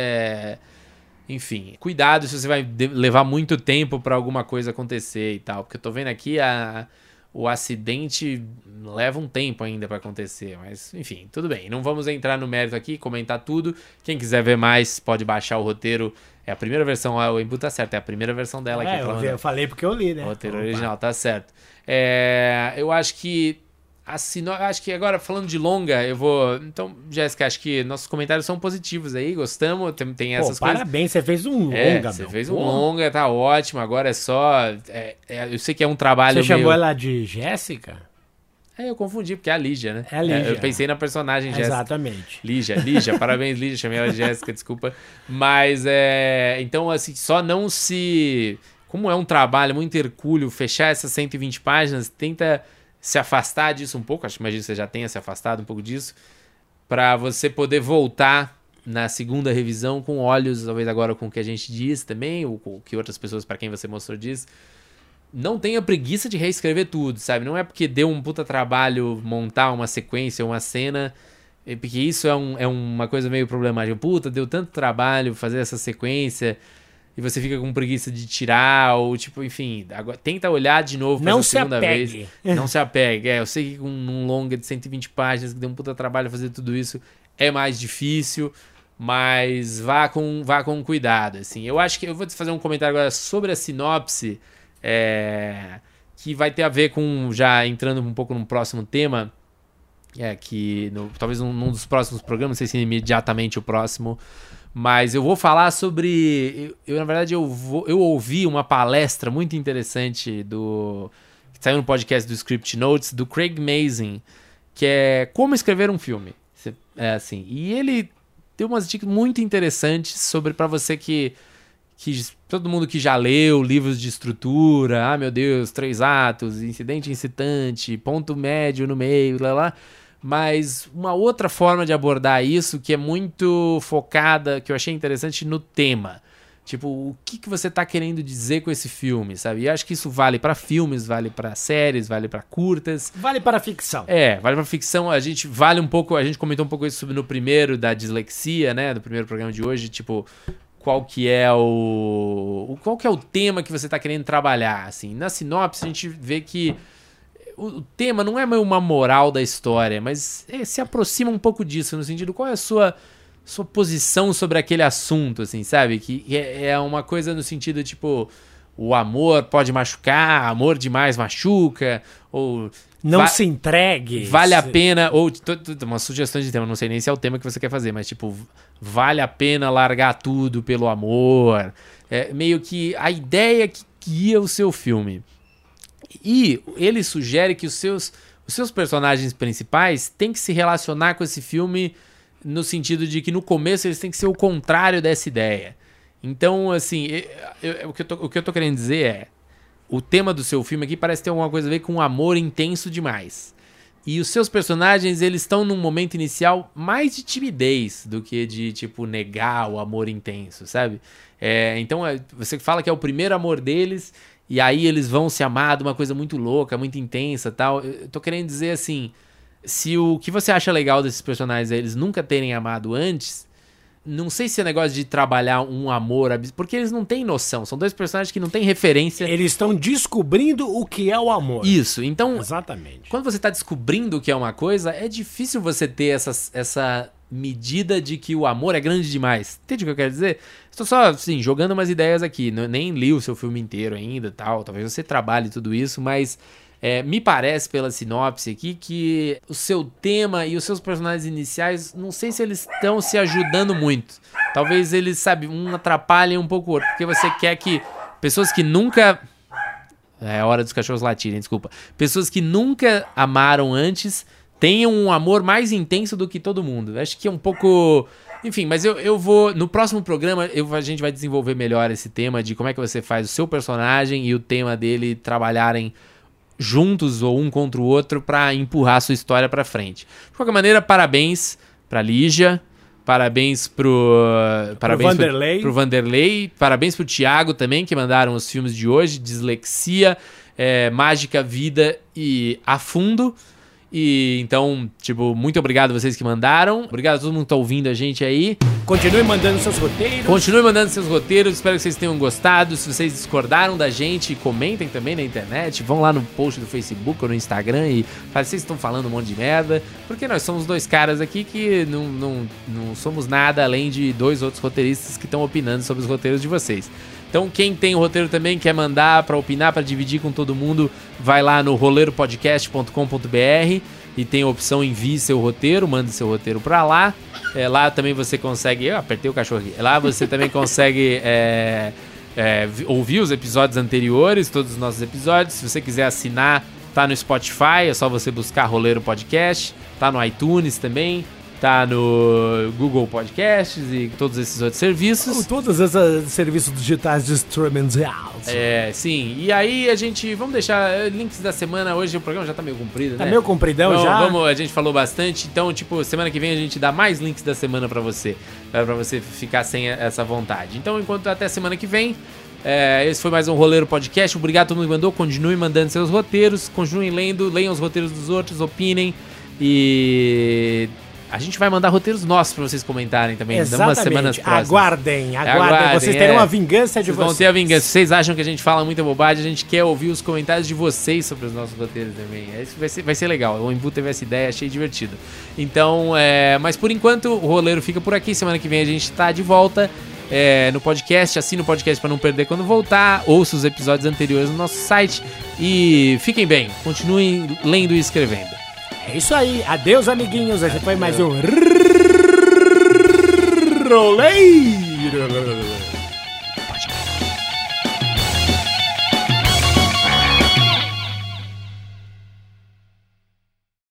enfim, cuidado se você vai levar muito tempo pra alguma coisa acontecer e tal, porque eu tô vendo aqui o acidente leva um tempo ainda pra acontecer, mas enfim, tudo bem. Não vamos entrar no mérito aqui, comentar tudo. Quem quiser ver mais, pode baixar o roteiro. É a primeira versão, o Embu tá certo, é a primeira versão dela aqui. Eu falei porque eu li, né? O roteiro original, tá certo. Eu acho que acho que agora, falando de longa, eu vou... Então, Jéssica, acho que nossos comentários são positivos aí, gostamos, tem essas coisas. Parabéns, você fez um longa, Você fez um longa, tá ótimo, agora é só... eu sei que é um trabalho Você chamou ela de Jéssica? Eu confundi, porque é a Lígia, né? É a Lígia. Eu pensei na personagem Jéssica. Exatamente. Lígia, parabéns, Lígia, chamei ela de Jéssica, desculpa. Mas, então, assim, só não se... Como é um trabalho muito hercúleo, fechar essas 120 páginas, tenta se afastar disso um pouco, imagino que você já tenha se afastado um pouco disso, para você poder voltar na segunda revisão com olhos, talvez agora com o que a gente diz também, ou com o que outras pessoas para quem você mostrou diz. Não tenha preguiça de reescrever tudo, sabe? Não é porque deu um puta trabalho montar uma sequência, uma cena, porque isso é uma coisa meio problemática. Puta, deu tanto trabalho fazer essa sequência... E você fica com preguiça de tirar, ou tipo, enfim, agora, tenta olhar de novo pra essa segunda vez. Não se apegue. Eu sei que com um longa de 120 páginas, que deu um puta trabalho fazer tudo isso, é mais difícil, mas vá com cuidado, assim. Eu acho que eu vou te fazer um comentário agora sobre a sinopse, que vai ter a ver com, já entrando um pouco num próximo tema, que talvez num dos próximos programas, não sei se imediatamente o próximo, mas eu vou falar sobre... Na verdade, eu ouvi uma palestra muito interessante que saiu no podcast do Script Notes, do Craig Mazin, que é como escrever um filme. Assim, e ele deu umas dicas muito interessantes para você que todo mundo que já leu livros de estrutura, meu Deus, 3 atos, incidente incitante, ponto médio no meio, lá. Mas uma outra forma de abordar isso que é muito focada, que eu achei interessante no tema. Tipo, o que você tá querendo dizer com esse filme, sabe? E acho que isso vale pra filmes, vale pra séries, vale pra curtas. Vale para ficção. Vale pra ficção. A gente comentou um pouco isso no primeiro da dislexia, né? Do primeiro programa de hoje, tipo... Qual que é o tema que você tá querendo trabalhar, assim. Na sinopse a gente vê que o tema não é uma moral da história, mas se aproxima um pouco disso, no sentido, qual é a sua posição sobre aquele assunto, assim, sabe? Que é uma coisa no sentido, tipo, o amor pode machucar, amor demais machuca, ou... Não se entregue. Vale a pena, ou uma sugestão de tema, não sei nem se é o tema que você quer fazer, mas tipo, vale a pena largar tudo pelo amor. Meio que a ideia que guia o seu filme. E ele sugere que os seus personagens principais têm que se relacionar com esse filme no sentido de que no começo eles têm que ser o contrário dessa ideia. Então, assim, o que eu tô querendo dizer o tema do seu filme aqui parece ter alguma coisa a ver com um amor intenso demais. E os seus personagens, eles estão num momento inicial mais de timidez do que de, tipo, negar o amor intenso, sabe? Então, você fala que é o primeiro amor deles... E aí eles vão se amar de uma coisa muito louca, muito intensa e tal. Eu tô querendo dizer assim, se o que você acha legal desses personagens é eles nunca terem amado antes, não sei se é negócio de trabalhar um amor, porque eles não têm noção. São 2 personagens que não têm referência. Eles estão descobrindo o que é o amor. Isso, então... Exatamente. Quando você tá descobrindo o que é uma coisa, é difícil você ter essa medida de que o amor é grande demais. Entende o que eu quero dizer? Estou só, assim, jogando umas ideias aqui. Nem li o seu filme inteiro ainda, tal. Talvez você trabalhe tudo isso, mas me parece pela sinopse aqui que o seu tema e os seus personagens iniciais, não sei se eles estão se ajudando muito. Talvez eles, sabe, um atrapalhem um pouco o outro, porque você quer que pessoas que nunca... É hora dos cachorros latirem, desculpa. Pessoas que nunca amaram antes tenham um amor mais intenso do que todo mundo. Acho que é um pouco... Enfim, mas eu vou... No próximo programa, a gente vai desenvolver melhor esse tema de como é que você faz o seu personagem e o tema dele trabalharem juntos ou um contra o outro pra empurrar a sua história pra frente. De qualquer maneira, parabéns pra Lígia, parabéns pro Vanderlei, parabéns pro Thiago também, que mandaram os filmes de hoje, Dislexia, Mágica, Vida e A Fundo. E então, tipo, muito obrigado a vocês que mandaram. Obrigado a todo mundo que tá ouvindo a gente aí. Continue mandando seus roteiros. Continue mandando seus roteiros. Espero que vocês tenham gostado. Se vocês discordaram da gente, comentem também na internet. Vão lá no post do Facebook ou no Instagram e falem, vocês estão falando um monte de merda. Porque nós somos dois caras aqui que não somos nada além de dois outros roteiristas que estão opinando sobre os roteiros de vocês. Então, quem tem o roteiro também, quer mandar pra opinar, pra dividir com todo mundo, vai lá no roleiropodcast.com.br e tem a opção envie seu roteiro, mande seu roteiro pra lá. Lá também você consegue... Eu apertei o cachorro aqui. Lá você também consegue ouvir os episódios anteriores, todos os nossos episódios. Se você quiser assinar, tá no Spotify, é só você buscar Roleiro Podcast. Tá no iTunes também. Tá no Google Podcasts e todos esses outros serviços. Todos esses serviços digitais de streaming de áudio. Sim. E aí vamos deixar links da semana. Hoje o programa já tá meio comprido, né? Tá meio compridão então, já? A gente falou bastante. Então, tipo, semana que vem a gente dá mais links da semana pra você. Pra você ficar sem essa vontade. Então, enquanto até semana que vem... esse foi mais um Roleiro Podcast. Obrigado a todo mundo que mandou. Continue mandando seus roteiros. Continuem lendo. Leiam os roteiros dos outros. Opinem. E... a gente vai mandar roteiros nossos pra vocês comentarem também. Exatamente. Umas semanas próximas. Aguardem. Vocês terão uma vingança de vocês. Vão ter a vingança. Se vocês acham que a gente fala muita bobagem, a gente quer ouvir os comentários de vocês sobre os nossos roteiros também. Isso vai ser legal. O Embu teve essa ideia, achei divertido. Então, mas por enquanto, o Roleiro fica por aqui. Semana que vem a gente tá de volta no podcast. Assine o podcast pra não perder quando voltar. Ouça os episódios anteriores no nosso site. E fiquem bem. Continuem lendo e escrevendo. É isso aí. Adeus, amiguinhos. Esse foi mais um Roleiro.